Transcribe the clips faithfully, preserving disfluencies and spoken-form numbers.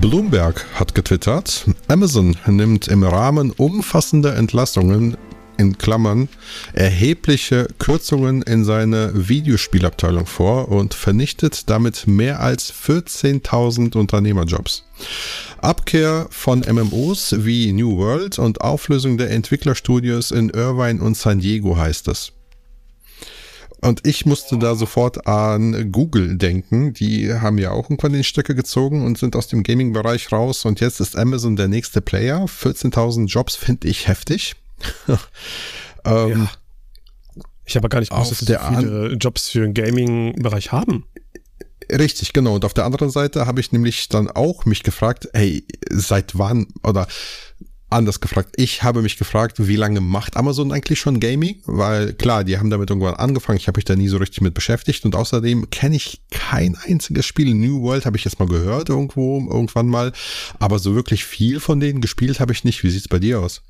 Bloomberg hat getwittert, Amazon nimmt im Rahmen umfassender Entlassungen in Klammern erhebliche Kürzungen in seine Videospielabteilung vor und vernichtet damit mehr als vierzehntausend Unternehmerjobs. Abkehr von M M Os wie New World und Auflösung der Entwicklerstudios in Irvine und San Diego heißt es. Und ich musste da sofort an Google denken. Die haben ja auch irgendwann den Stecker gezogen und sind aus dem Gaming-Bereich raus. Und jetzt ist Amazon der nächste Player. vierzehntausend Jobs finde ich heftig. ähm, ja. Ich habe gar nicht gewusst, dass sie so viele Jobs für den Gaming-Bereich haben. Richtig, genau. Und auf der anderen Seite habe ich nämlich dann auch mich gefragt, hey, seit wann, oder anders gefragt, ich habe mich gefragt, wie lange macht Amazon eigentlich schon Gaming? Weil klar, die haben damit irgendwann angefangen, ich habe mich da nie so richtig mit beschäftigt und außerdem kenne ich kein einziges Spiel. New World habe ich jetzt mal gehört irgendwo, irgendwann mal, aber so wirklich viel von denen gespielt habe ich nicht. Wie sieht's bei dir aus?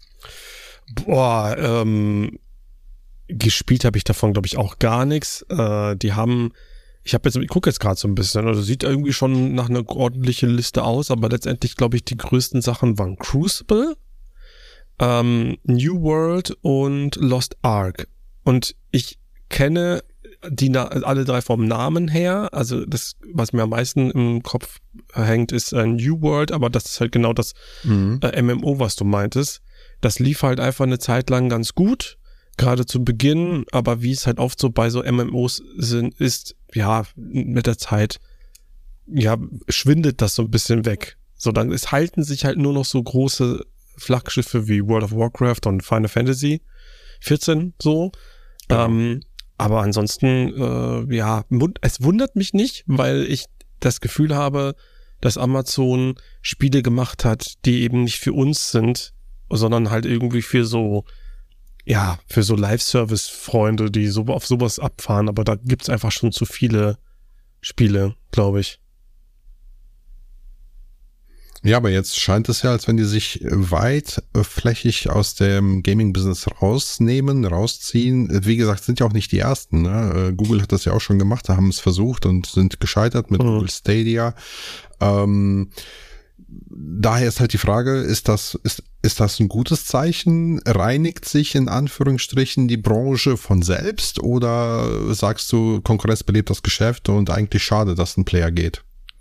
Boah, ähm, gespielt habe ich davon, glaube ich, auch gar nichts. Äh, die haben, ich habe jetzt, ich gucke jetzt gerade so ein bisschen, also sieht irgendwie schon nach einer ordentlichen Liste aus, aber letztendlich, glaube ich, die größten Sachen waren Crucible, ähm, New World und Lost Ark. Und ich kenne die na- alle drei vom Namen her, also das, was mir am meisten im Kopf hängt, ist äh, New World, aber das ist halt genau das Mhm. äh, M M O, was du meintest. Das lief halt einfach eine Zeit lang ganz gut, gerade zu Beginn, aber wie es halt oft so bei so M M Os sind, ist, ja, mit der Zeit, ja, schwindet das so ein bisschen weg. So, dann, es halten sich halt nur noch so große Flaggschiffe wie World of Warcraft und Final Fantasy vierzehn, so. Genau. Ähm, aber ansonsten, äh, ja, wund- es wundert mich nicht, weil ich das Gefühl habe, dass Amazon Spiele gemacht hat, die eben nicht für uns sind, sondern halt irgendwie für so, ja, für so Live-Service-Freunde, die so auf sowas abfahren, aber da gibt's einfach schon zu viele Spiele, glaube ich. Ja, aber jetzt scheint es ja, als wenn die sich weitflächig aus dem Gaming-Business rausnehmen, rausziehen. Wie gesagt, sind ja auch nicht die Ersten. Ne? Google hat das ja auch schon gemacht, da haben es versucht und sind gescheitert mit Mhm. Google Stadia. Ähm, daher ist halt die Frage, ist das, ist, ist das ein gutes Zeichen? Reinigt sich in Anführungsstrichen die Branche von selbst oder sagst du, Konkurrenz belebt das Geschäft und eigentlich schade, dass ein Player geht?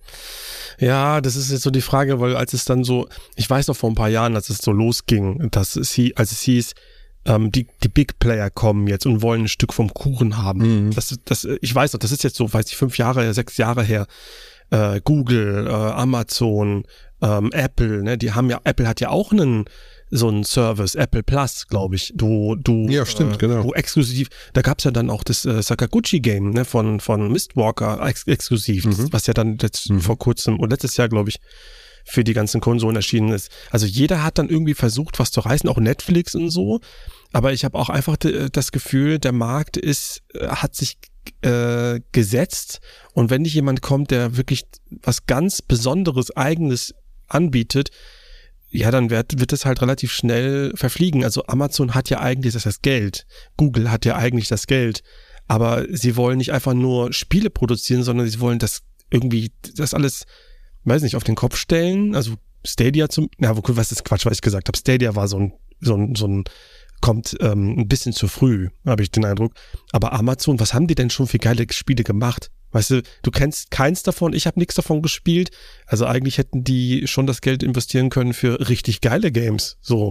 Ja, das ist jetzt so die Frage, weil als es dann so, ich weiß noch vor ein paar Jahren, als es so losging, dass es hieß, als es hieß, ähm, die, die Big Player kommen jetzt und wollen ein Stück vom Kuchen haben. Mhm. Das, das, ich weiß noch, das ist jetzt so, weiß ich, fünf Jahre, sechs Jahre her. Äh, Google, äh, Amazon, ähm, Apple, ne, die haben ja, Apple hat ja auch einen, so einen Service, Apple Plus, glaube ich, du, du, Ja, stimmt, äh, genau. wo exklusiv, da gab's ja dann auch das äh, Sakaguchi-Game, ne, von, von Mistwalker ex exklusiv, Mhm. was ja dann jetzt Mhm. vor kurzem und letztes Jahr, glaube ich, für die ganzen Konsolen erschienen ist. Also jeder hat dann irgendwie versucht, was zu reißen, auch Netflix und so, aber ich habe auch einfach de, das Gefühl, der Markt ist, äh, hat sich äh, gesetzt und wenn nicht jemand kommt, der wirklich was ganz Besonderes, Eigenes anbietet, ja, dann wird, wird es halt relativ schnell verfliegen. Also Amazon hat ja eigentlich das, das Geld. Google hat ja eigentlich das Geld. Aber sie wollen nicht einfach nur Spiele produzieren, sondern sie wollen das irgendwie, das alles, weiß nicht, auf den Kopf stellen. Also Stadia zum, na, was ist Quatsch, was ich gesagt habe. Stadia war so ein, so ein, so ein, kommt ähm, ein bisschen zu früh, habe ich den Eindruck. Aber Amazon, was haben die denn schon für geile Spiele gemacht? Weißt du, du kennst keins davon, ich habe nichts davon gespielt. Also eigentlich hätten die schon das Geld investieren können für richtig geile Games. So.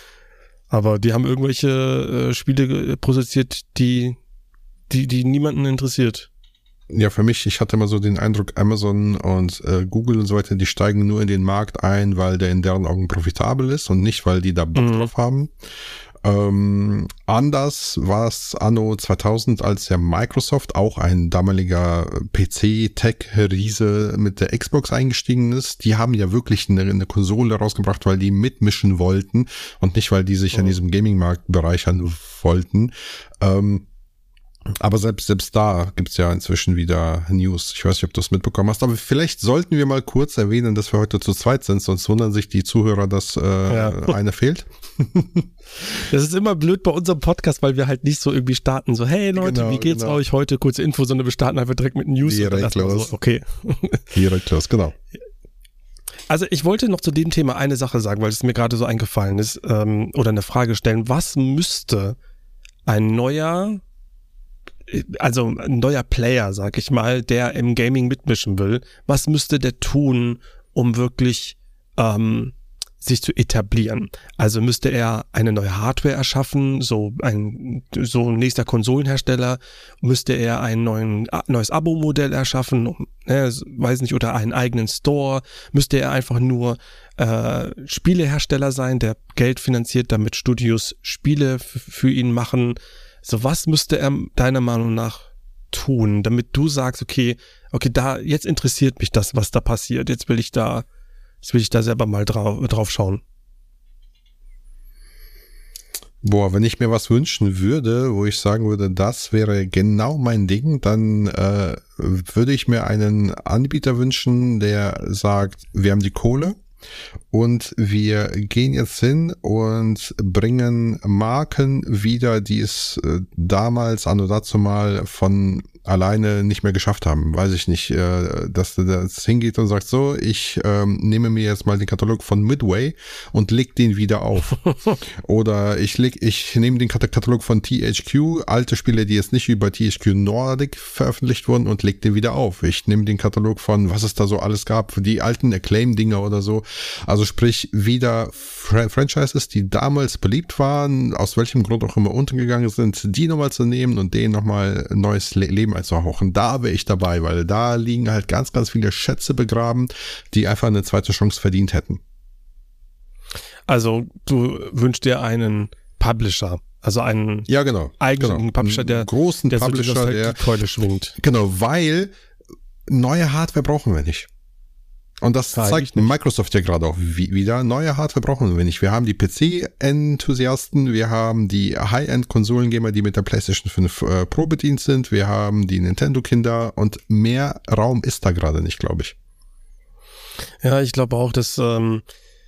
Aber die haben irgendwelche äh, Spiele produziert, die, die, die niemanden interessiert. Ja, für mich, ich hatte immer so den Eindruck, Amazon und äh, Google und so weiter, die steigen nur in den Markt ein, weil der in deren Augen profitabel ist und nicht, weil die da Bock Mhm. drauf haben. Ähm, anders war es anno zweitausend, als ja Microsoft, auch ein damaliger P C-Tech-Riese, mit der Xbox eingestiegen ist. Die haben ja wirklich eine, eine Konsole rausgebracht, weil die mitmischen wollten und nicht, weil die sich Mhm. an diesem Gaming-Markt bereichern wollten. Ähm, Aber selbst selbst da gibt's ja inzwischen wieder News. Ich weiß nicht, ob du es mitbekommen hast, aber vielleicht sollten wir mal kurz erwähnen, dass wir heute zu zweit sind, sonst wundern sich die Zuhörer, dass äh, Ja. einer fehlt. Das ist immer blöd bei unserem Podcast, weil wir halt nicht so irgendwie starten, so, hey Leute, Genau, wie geht's genau. euch heute? Kurze Info, sondern wir starten einfach direkt mit News. Direkt und dann erstmal los. So, okay. Direkt los, genau. Also ich wollte noch zu dem Thema eine Sache sagen, weil es mir gerade so eingefallen ist, ähm, oder eine Frage stellen. Was müsste ein neuer, also ein neuer Player, sag ich mal, der im Gaming mitmischen will, was müsste der tun, um wirklich ähm, sich zu etablieren? Also müsste er eine neue Hardware erschaffen, so ein so ein nächster Konsolenhersteller, müsste er ein neuen, neues Abo-Modell erschaffen, ne, weiß nicht, oder einen eigenen Store, müsste er einfach nur äh, Spielehersteller sein, der Geld finanziert, damit Studios Spiele f- für ihn machen. So, was müsste er deiner Meinung nach tun, damit du sagst, okay, okay, da, jetzt interessiert mich das, was da passiert, jetzt will ich da Jetzt will ich da selber mal drauf, drauf schauen. Boah, wenn ich mir was wünschen würde, wo ich sagen würde, das wäre genau mein Ding, dann äh, würde ich mir einen Anbieter wünschen, der sagt, wir haben die Kohle und wir gehen jetzt hin und bringen Marken wieder, die es äh, damals, anno dazu mal von alleine nicht mehr geschafft haben. Weiß ich nicht, äh, dass das hingeht und sagt so, ich ähm, nehme mir jetzt mal den Katalog von Midway und leg den wieder auf. Oder ich leg, ich nehme den Katalog von T H Q, alte Spiele, die jetzt nicht über T H Q Nordic veröffentlicht wurden, und leg den wieder auf. Ich nehme den Katalog von, was es da so alles gab, die alten Acclaim-Dinger oder so. Also sprich, wieder Fra- Franchises, die damals beliebt waren, aus welchem Grund auch immer untergegangen sind, die nochmal zu nehmen und denen nochmal ein neues Le- Leben einzuhauchen. Da wäre ich dabei, weil da liegen halt ganz, ganz viele Schätze begraben, die einfach eine zweite Chance verdient hätten. Also du wünschst dir einen Publisher, also einen ja, genau, eigenen genau. Publisher, der, großen der Publisher, so der die Keule schwingt. Genau, weil neue Hardware brauchen wir nicht. Und das ja, zeigt Microsoft ja gerade auch wieder. Neue Hardware brauchen wir nicht. Wir haben die P C-Enthusiasten, wir haben die High-End-Konsolengamer, die mit der PlayStation fünf äh, Pro bedient sind, wir haben die Nintendo-Kinder, und mehr Raum ist da gerade nicht, glaube ich. Ja, ich glaube auch, dass ähm,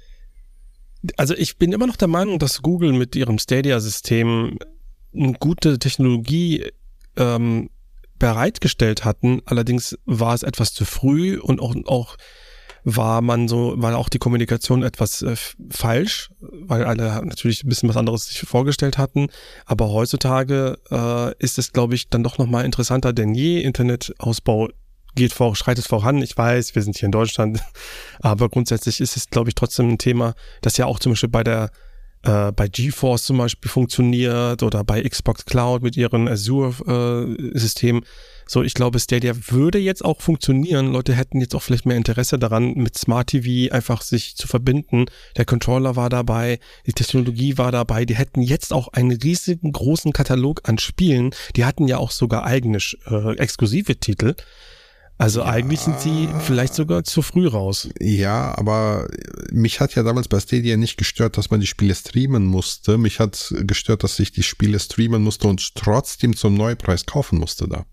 also ich bin immer noch der Meinung, dass Google mit ihrem Stadia-System eine gute Technologie ähm, bereitgestellt hatten. Allerdings war es etwas zu früh und auch, auch war man so, war auch die Kommunikation etwas äh, falsch, weil alle natürlich ein bisschen was anderes sich vorgestellt hatten. Aber heutzutage äh, ist es, glaube ich, dann doch nochmal interessanter denn je. Internetausbau geht vor, schreitet voran. Ich weiß, wir sind hier in Deutschland, aber grundsätzlich ist es, glaube ich, trotzdem ein Thema, das ja auch zum Beispiel bei der äh, bei GeForce zum Beispiel funktioniert oder bei Xbox Cloud mit ihren Azure-Systemen. Äh, so, ich glaube, Stadia würde jetzt auch funktionieren. Leute hätten jetzt auch vielleicht mehr Interesse daran, mit Smart T V einfach sich zu verbinden. Der Controller war dabei, die Technologie war dabei. Die hätten jetzt auch einen riesigen, großen Katalog an Spielen. Die hatten ja auch sogar eigene äh, exklusive Titel. Also ja, eigentlich sind sie vielleicht sogar zu früh raus. Ja, aber mich hat ja damals bei Stadia nicht gestört, dass man die Spiele streamen musste. Mich hat gestört, dass ich die Spiele streamen musste und trotzdem zum Neupreis kaufen musste da.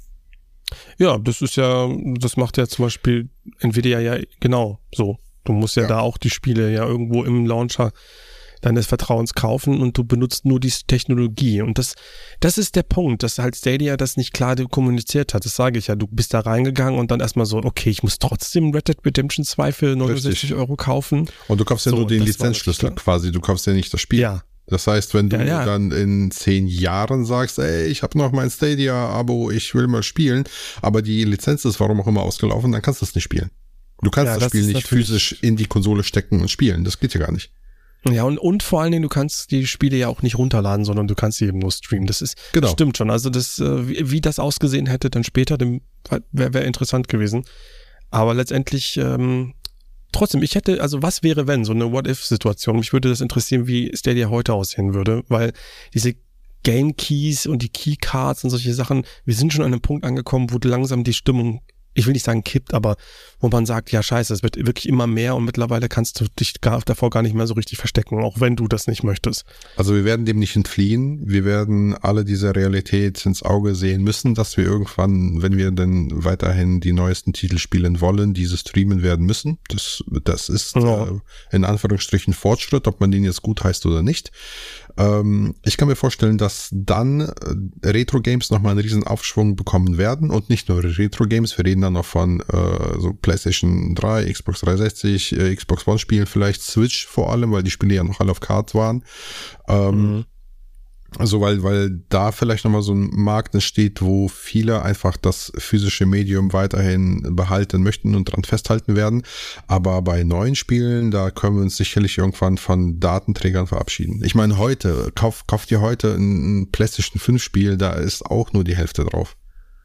Ja, das ist ja, das macht ja zum Beispiel Nvidia ja genau so. Du musst ja, ja da auch die Spiele ja irgendwo im Launcher deines Vertrauens kaufen und du benutzt nur diese Technologie. Und das, das ist der Punkt, dass halt Stadia das nicht klar kommuniziert hat. Das sage ich ja. Du bist da reingegangen und dann erstmal so, okay, ich muss trotzdem Red Dead Redemption zwei für neunundsechzig Richtig. Euro kaufen. Und du kaufst ja so, nur den Lizenzschlüssel quasi. Du kaufst ja nicht das Spiel. Ja. Das heißt, wenn du ja, ja. dann in zehn Jahren sagst, ey, ich habe noch mein Stadia-Abo, ich will mal spielen, aber die Lizenz ist warum auch immer ausgelaufen, dann kannst du es nicht spielen. Du kannst ja, das, das Spiel nicht physisch in die Konsole stecken und spielen. Das geht ja gar nicht. Ja, und, und vor allen Dingen, du kannst die Spiele ja auch nicht runterladen, sondern du kannst sie eben nur streamen. Das ist, genau. Das stimmt schon. Also das, wie, wie das ausgesehen hätte, dann später, wäre wär interessant gewesen. Aber letztendlich, ähm, trotzdem, ich hätte, also was wäre wenn, so eine What-If-Situation? Mich würde das interessieren, wie Stadia heute aussehen würde, weil diese Game Keys und die Keycards und solche Sachen, wir sind schon an einem Punkt angekommen, wo langsam die Stimmung, ich will nicht sagen kippt, aber wo man sagt, ja scheiße, es wird wirklich immer mehr und mittlerweile kannst du dich gar, davor gar nicht mehr so richtig verstecken, auch wenn du das nicht möchtest. Also wir werden dem nicht entfliehen, wir werden alle diese Realität ins Auge sehen müssen, dass wir irgendwann, wenn wir denn weiterhin die neuesten Titel spielen wollen, diese streamen werden müssen. Das, das ist ja. äh, in Anführungsstrichen Fortschritt, ob man den jetzt gut heißt oder nicht. Ähm, ich kann mir vorstellen, dass dann äh, Retro-Games nochmal einen riesen Aufschwung bekommen werden und nicht nur Retro-Games, wir reden dann noch von äh, so PlayStation drei, Xbox dreihundertsechzig, äh, Xbox One-Spielen, vielleicht Switch vor allem, weil die Spiele ja noch alle auf Card waren. Ähm, mhm. Also weil, weil da vielleicht nochmal so ein Markt entsteht, wo viele einfach das physische Medium weiterhin behalten möchten und dran festhalten werden. Aber bei neuen Spielen, da können wir uns sicherlich irgendwann von Datenträgern verabschieden. Ich meine, heute, kauf, kauft ihr heute ein, ein PlayStation fünf Spiel, da ist auch nur die Hälfte drauf.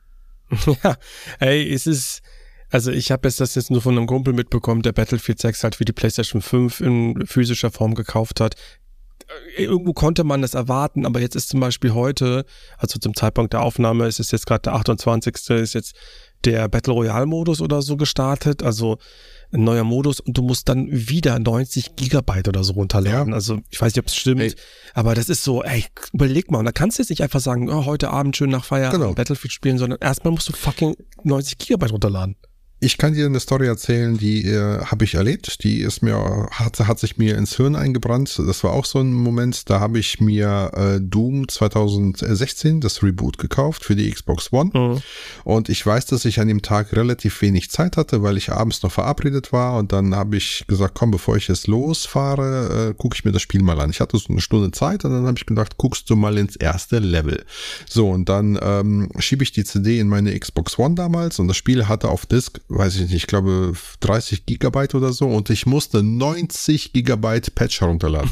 Ja, ey, es ist... Also ich habe jetzt das jetzt nur von einem Kumpel mitbekommen, der Battlefield sechs halt für die PlayStation fünf in physischer Form gekauft hat. Irgendwo konnte man das erwarten, aber jetzt ist zum Beispiel heute, also zum Zeitpunkt der Aufnahme, ist es jetzt gerade der achtundzwanzigste ist jetzt der Battle Royale Modus oder so gestartet, also ein neuer Modus und du musst dann wieder neunzig Gigabyte oder so runterladen. Ja. Also ich weiß nicht, ob es stimmt, ey. Aber das ist so, ey, überleg mal, und da kannst du jetzt nicht einfach sagen, oh, heute Abend schön nach Feierabend genau. Battlefield spielen, sondern erstmal musst du fucking neunzig Gigabyte runterladen. Ich kann dir eine Story erzählen, die äh, habe ich erlebt, die ist mir hat, hat sich mir ins Hirn eingebrannt. Das war auch so ein Moment, da habe ich mir äh, Doom zweitausendsechzehn, das Reboot, gekauft für die Xbox One. Mhm. Und ich weiß, dass ich an dem Tag relativ wenig Zeit hatte, weil ich abends noch verabredet war. Und dann habe ich gesagt, komm, bevor ich jetzt losfahre, äh, gucke ich mir das Spiel mal an. Ich hatte so eine Stunde Zeit und dann habe ich gedacht, guckst du mal ins erste Level. So, und dann ähm, schiebe ich die C D in meine Xbox One damals und das Spiel hatte auf Disk, weiß ich nicht, ich glaube dreißig Gigabyte oder so und ich musste neunzig Gigabyte Patch herunterladen.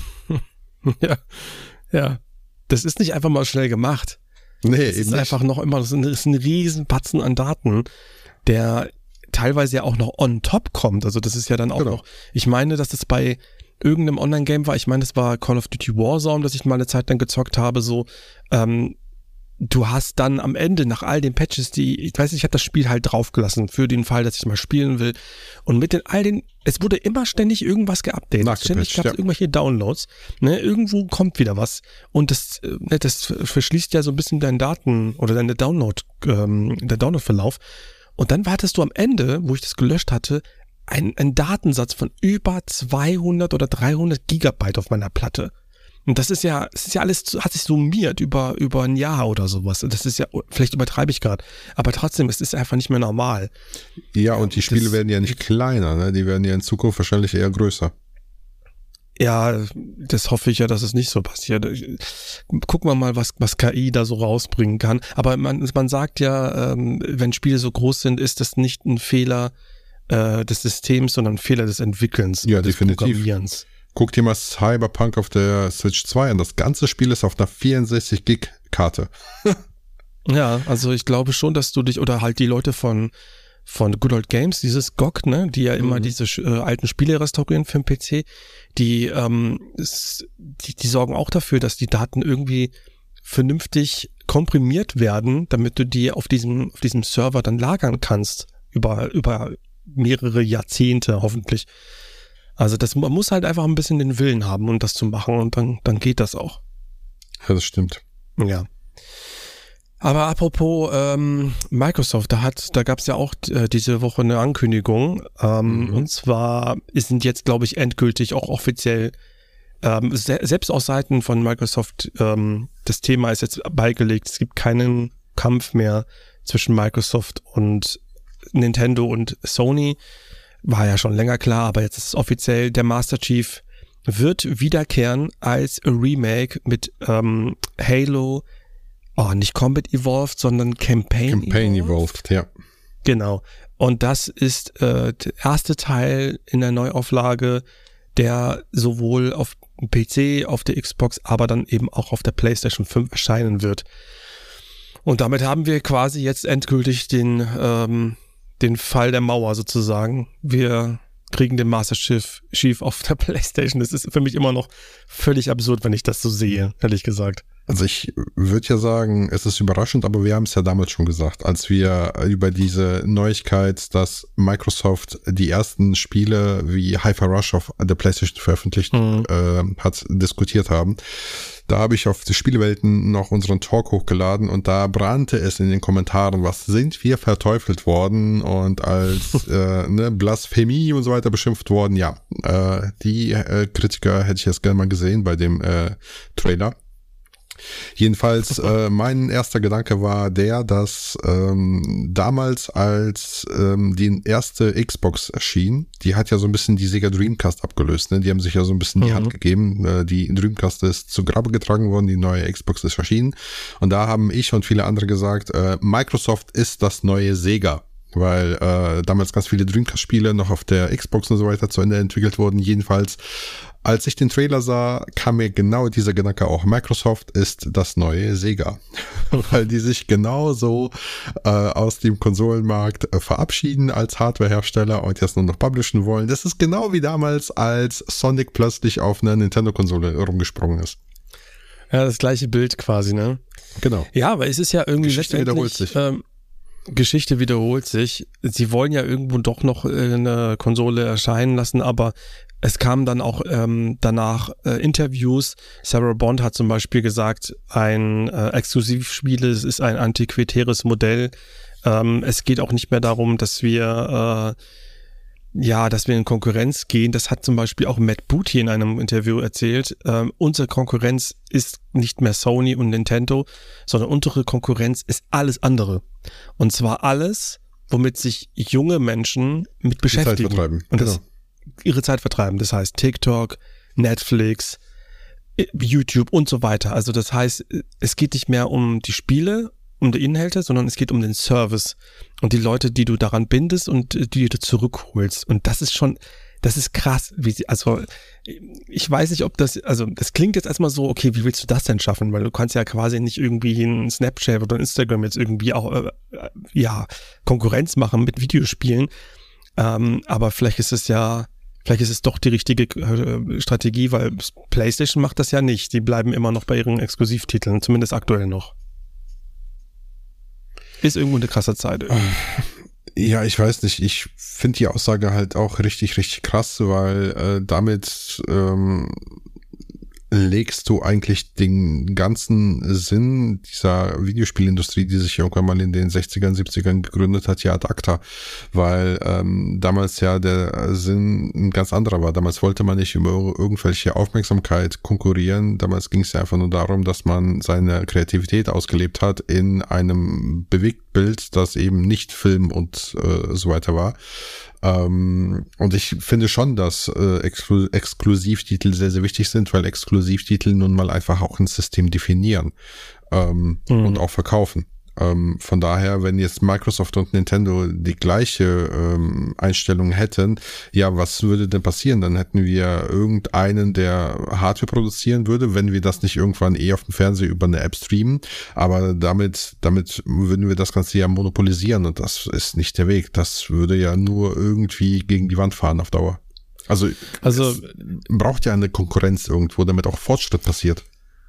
Ja, ja. Das ist nicht einfach mal schnell gemacht. Nee, das eben ist nicht. einfach noch immer, das ist ein, das ist ein riesen Batzen an Daten, der teilweise ja auch noch on top kommt. Also das ist ja dann auch genau. noch, ich meine, dass das bei irgendeinem Online-Game war, ich meine, das war Call of Duty Warzone, das ich mal eine Zeit lang gezockt habe, so, ähm, du hast dann am Ende nach all den Patches, die, ich weiß nicht, ich habe das Spiel halt draufgelassen für den Fall, dass ich mal spielen will. Und mit den all den, es wurde immer ständig irgendwas geupdatet. Ständig gab es ja. irgendwelche Downloads. Ne, irgendwo kommt wieder was. Und das, ne, das verschließt ja so ein bisschen deinen Daten oder deine Download, ähm, der Download-Verlauf. Und dann wartest du am Ende, wo ich das gelöscht hatte, einen, einen Datensatz von über zweihundert oder dreihundert Gigabyte auf meiner Platte. Und das ist ja, es ist ja alles, hat sich summiert über, über ein Jahr oder sowas. Das ist ja, vielleicht übertreibe ich gerade, aber trotzdem, es ist einfach nicht mehr normal. Ja, und die Spiele das, werden ja nicht kleiner, ne? Die werden ja in Zukunft wahrscheinlich eher größer. Ja, das hoffe ich ja, dass es nicht so passiert. Gucken wir mal, was, was K I da so rausbringen kann. Aber man, man sagt ja, ähm, wenn Spiele so groß sind, ist das nicht ein Fehler äh, des Systems, sondern ein Fehler des Entwickelns, ja, des definitiv. Programmierens. Guck dir mal Cyberpunk auf der Switch zwei an. Das ganze Spiel ist auf einer vierundsechzig Gig Karte. Ja, also ich glaube schon, dass du dich, oder halt die Leute von von Good Old Games, dieses G O G, ne, die ja immer mhm. diese äh, alten Spiele restaurieren für den P C, die, ähm, ist, die, die sorgen auch dafür, dass die Daten irgendwie vernünftig komprimiert werden, damit du die auf diesem auf diesem Server dann lagern kannst, über über mehrere Jahrzehnte hoffentlich. Also das, man muss halt einfach ein bisschen den Willen haben, um das zu machen und dann, dann geht das auch. Ja, das stimmt. Ja. Aber apropos ähm, Microsoft, da hat, da gab es ja auch äh, diese Woche eine Ankündigung. Ähm, mhm. Und zwar sind jetzt, glaube ich, endgültig auch offiziell ähm, se- selbst aus Seiten von Microsoft ähm, das Thema ist jetzt beigelegt. Es gibt keinen Kampf mehr zwischen Microsoft und Nintendo und Sony. War ja schon länger klar, aber jetzt ist es offiziell, der Master Chief wird wiederkehren als Remake mit ähm, Halo, oh, nicht Combat Evolved, sondern Campaign, Campaign Evolved. Evolved, ja. Genau. Und das ist äh, der erste Teil in der Neuauflage, der sowohl auf dem P C, auf der Xbox, aber dann eben auch auf der PlayStation fünf erscheinen wird. Und damit haben wir quasi jetzt endgültig den ähm, den Fall der Mauer sozusagen. Wir kriegen den Master Chief, Chief auf der PlayStation. Das ist für mich immer noch völlig absurd, wenn ich das so sehe, ehrlich gesagt. Also ich würde ja sagen, es ist überraschend, aber wir haben es ja damals schon gesagt, als wir über diese Neuigkeit, dass Microsoft die ersten Spiele wie Hi-Fi Rush auf der PlayStation veröffentlicht mhm. äh, hat, diskutiert haben. Da habe ich auf die Spielewelten noch unseren Talk hochgeladen und da brannte es in den Kommentaren, was sind wir verteufelt worden und als äh, ne, Blasphemie und so weiter beschimpft worden. Ja, äh, die äh, Kritiker hätte ich jetzt gerne mal gesehen bei dem äh, Trailer. Jedenfalls, äh, mein erster Gedanke war der, dass ähm, damals, als ähm, die erste Xbox erschien, die hat ja so ein bisschen die Sega Dreamcast abgelöst, ne? Die haben sich ja so ein bisschen mhm. die Hand gegeben. Äh, die Dreamcast ist zu Grabe getragen worden, die neue Xbox ist erschienen. Und da haben ich und viele andere gesagt, äh, Microsoft ist das neue Sega. Weil äh, damals ganz viele Dreamcast-Spiele noch auf der Xbox und so weiter zu Ende entwickelt wurden. Jedenfalls, als ich den Trailer sah, kam mir genau dieser Gedanke auch. Microsoft ist das neue Sega. Weil die sich genauso äh, aus dem Konsolenmarkt äh, verabschieden als Hardwarehersteller und jetzt nur noch publishen wollen. Das ist genau wie damals, als Sonic plötzlich auf einer Nintendo-Konsole rumgesprungen ist. Ja, das gleiche Bild quasi, ne? Genau. Ja, aber es ist ja irgendwie Geschichte wiederholt sich. Ähm, Geschichte wiederholt sich. Sie wollen ja irgendwo doch noch eine Konsole erscheinen lassen, aber es kamen dann auch ähm, danach äh, Interviews. Sarah Bond hat zum Beispiel gesagt, ein äh, Exklusivspiel ist ein antiquitäres Modell. Ähm, es geht auch nicht mehr darum, dass wir äh, ja, dass wir in Konkurrenz gehen. Das hat zum Beispiel auch Matt Booty in einem Interview erzählt. Ähm, unsere Konkurrenz ist nicht mehr Sony und Nintendo, sondern unsere Konkurrenz ist alles andere. Und zwar alles, womit sich junge Menschen mit beschäftigen. Die Zeit vertreiben. Und genau. das, ihre Zeit vertreiben. Das heißt TikTok, Netflix, YouTube und so weiter. Also das heißt, es geht nicht mehr um die Spiele, um die Inhalte, sondern es geht um den Service und die Leute, die du daran bindest und die du zurückholst. Und das ist schon, das ist krass. Wie sie, also ich weiß nicht, ob das, also das klingt jetzt erstmal so, okay, wie willst du das denn schaffen? Weil du kannst ja quasi nicht irgendwie in Snapchat oder Instagram jetzt irgendwie auch, äh, ja, Konkurrenz machen mit Videospielen. Ähm, aber vielleicht ist es ja, vielleicht ist es doch die richtige äh, Strategie, weil PlayStation macht das ja nicht. Die bleiben immer noch bei ihren Exklusivtiteln, zumindest aktuell noch. Ist irgendwo eine krasse Zeit. Irgendwie. Ja, ich weiß nicht. Ich finde die Aussage halt auch richtig, richtig krass, weil äh, damit ähm, legst du eigentlich den ganzen Sinn dieser Videospielindustrie, die sich irgendwann mal in den sechzigern, siebzigern gegründet hat, ja ad acta, weil ähm, damals ja der Sinn ein ganz anderer war. Damals wollte man nicht über irgendwelche Aufmerksamkeit konkurrieren. Damals ging es ja einfach nur darum, dass man seine Kreativität ausgelebt hat in einem Bewegtbild, das eben nicht Film und äh, so weiter war. Ähm, und ich finde schon, dass äh, Exklu- Exklusivtitel sehr, sehr wichtig sind, weil Exklusivtitel nun mal einfach auch ein System definieren ähm, mhm. und auch verkaufen. Ähm, von daher, wenn jetzt Microsoft und Nintendo die gleiche ähm, Einstellung hätten, ja, was würde denn passieren? Dann hätten wir irgendeinen, der Hardware produzieren würde, wenn wir das nicht irgendwann eh auf dem Fernseher über eine App streamen. Aber damit, damit würden wir das Ganze ja monopolisieren und das ist nicht der Weg. Das würde ja nur irgendwie gegen die Wand fahren auf Dauer. Also, also braucht ja eine Konkurrenz irgendwo, damit auch Fortschritt passiert.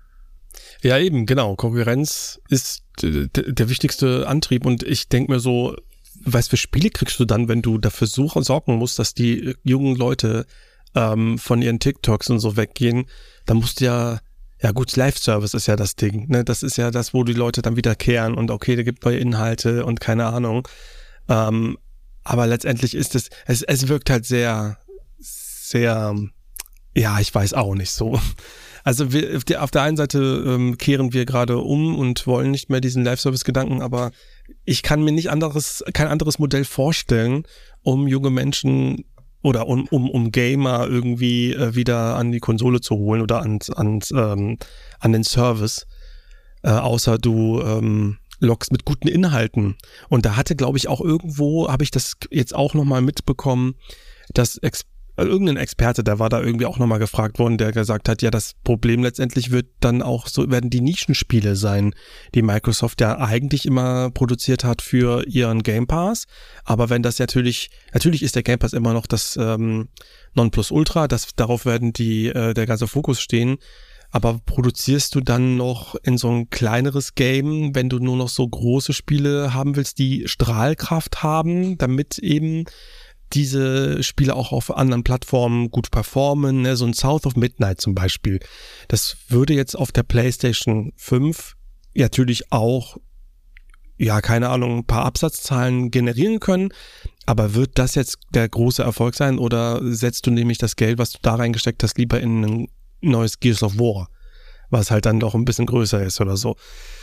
Ja, eben, genau. Konkurrenz ist d- d- der wichtigste Antrieb und ich denke mir so, was für Spiele kriegst du dann, wenn du dafür suchen, sorgen musst, dass die jungen Leute ähm, von ihren TikToks und so weggehen, dann musst du ja, ja gut, Live-Service ist ja das Ding, ne? Das ist ja das, wo die Leute dann wieder kehren und okay, da gibt neue Inhalte und keine Ahnung. Ähm, aber letztendlich ist es, es, es wirkt halt sehr, sehr, ja, ich weiß auch nicht so. Also wir, auf der einen Seite ähm, kehren wir gerade um und wollen nicht mehr diesen Live-Service-Gedanken, aber ich kann mir nicht anderes, kein anderes Modell vorstellen, um junge Menschen oder um, um, um Gamer irgendwie äh, wieder an die Konsole zu holen oder an, an, ähm, an den Service, äh, außer du ähm, lockst mit guten Inhalten. Und da hatte, glaube ich, auch irgendwo, habe ich das jetzt auch nochmal mitbekommen, dass Ex- irgendein Experte, der war da irgendwie auch nochmal gefragt worden, der gesagt hat, ja, das Problem letztendlich wird dann auch so, werden die Nischenspiele sein, die Microsoft ja eigentlich immer produziert hat für ihren Game Pass. Aber wenn das natürlich, natürlich ist der Game Pass immer noch das ähm, Nonplusultra, das, darauf werden die, äh, der ganze Fokus stehen. Aber produzierst du dann noch in so ein kleineres Game, wenn du nur noch so große Spiele haben willst, die Strahlkraft haben, damit eben diese Spiele auch auf anderen Plattformen gut performen, ne? So ein South of Midnight zum Beispiel. Das würde jetzt auf der PlayStation fünf natürlich auch, ja, keine Ahnung, ein paar Absatzzahlen generieren können, aber wird das jetzt der große Erfolg sein oder setzt du nämlich das Geld, was du da reingesteckt hast, lieber in ein neues Gears of War, was halt dann doch ein bisschen größer ist oder so?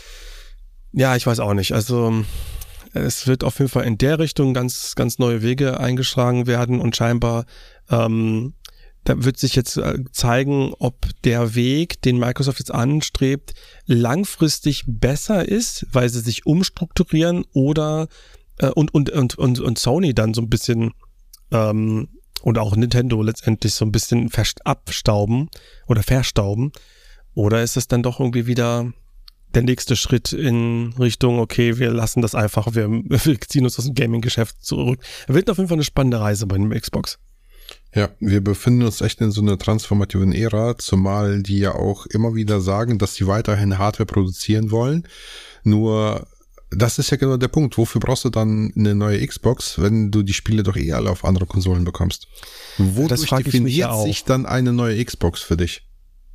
Ja, ich weiß auch nicht. Also es wird auf jeden Fall in der Richtung ganz, ganz neue Wege eingeschlagen werden und scheinbar ähm, da wird sich jetzt zeigen, ob der Weg, den Microsoft jetzt anstrebt, langfristig besser ist, weil sie sich umstrukturieren oder äh, und, und, und, und, und Sony dann so ein bisschen ähm, und auch Nintendo letztendlich so ein bisschen abstauben oder verstauben. Oder ist es dann doch irgendwie wieder der nächste Schritt in Richtung, okay, wir lassen das einfach, wir, wir ziehen uns aus dem Gaming-Geschäft zurück. Wird auf jeden Fall eine spannende Reise bei dem Xbox. Ja, wir befinden uns echt in so einer transformativen Ära, zumal die ja auch immer wieder sagen, dass sie weiterhin Hardware produzieren wollen. Nur, das ist ja genau der Punkt. Wofür brauchst du dann eine neue Xbox, wenn du die Spiele doch eh alle auf andere Konsolen bekommst? Wodurch definiert sich dann eine neue Xbox für dich?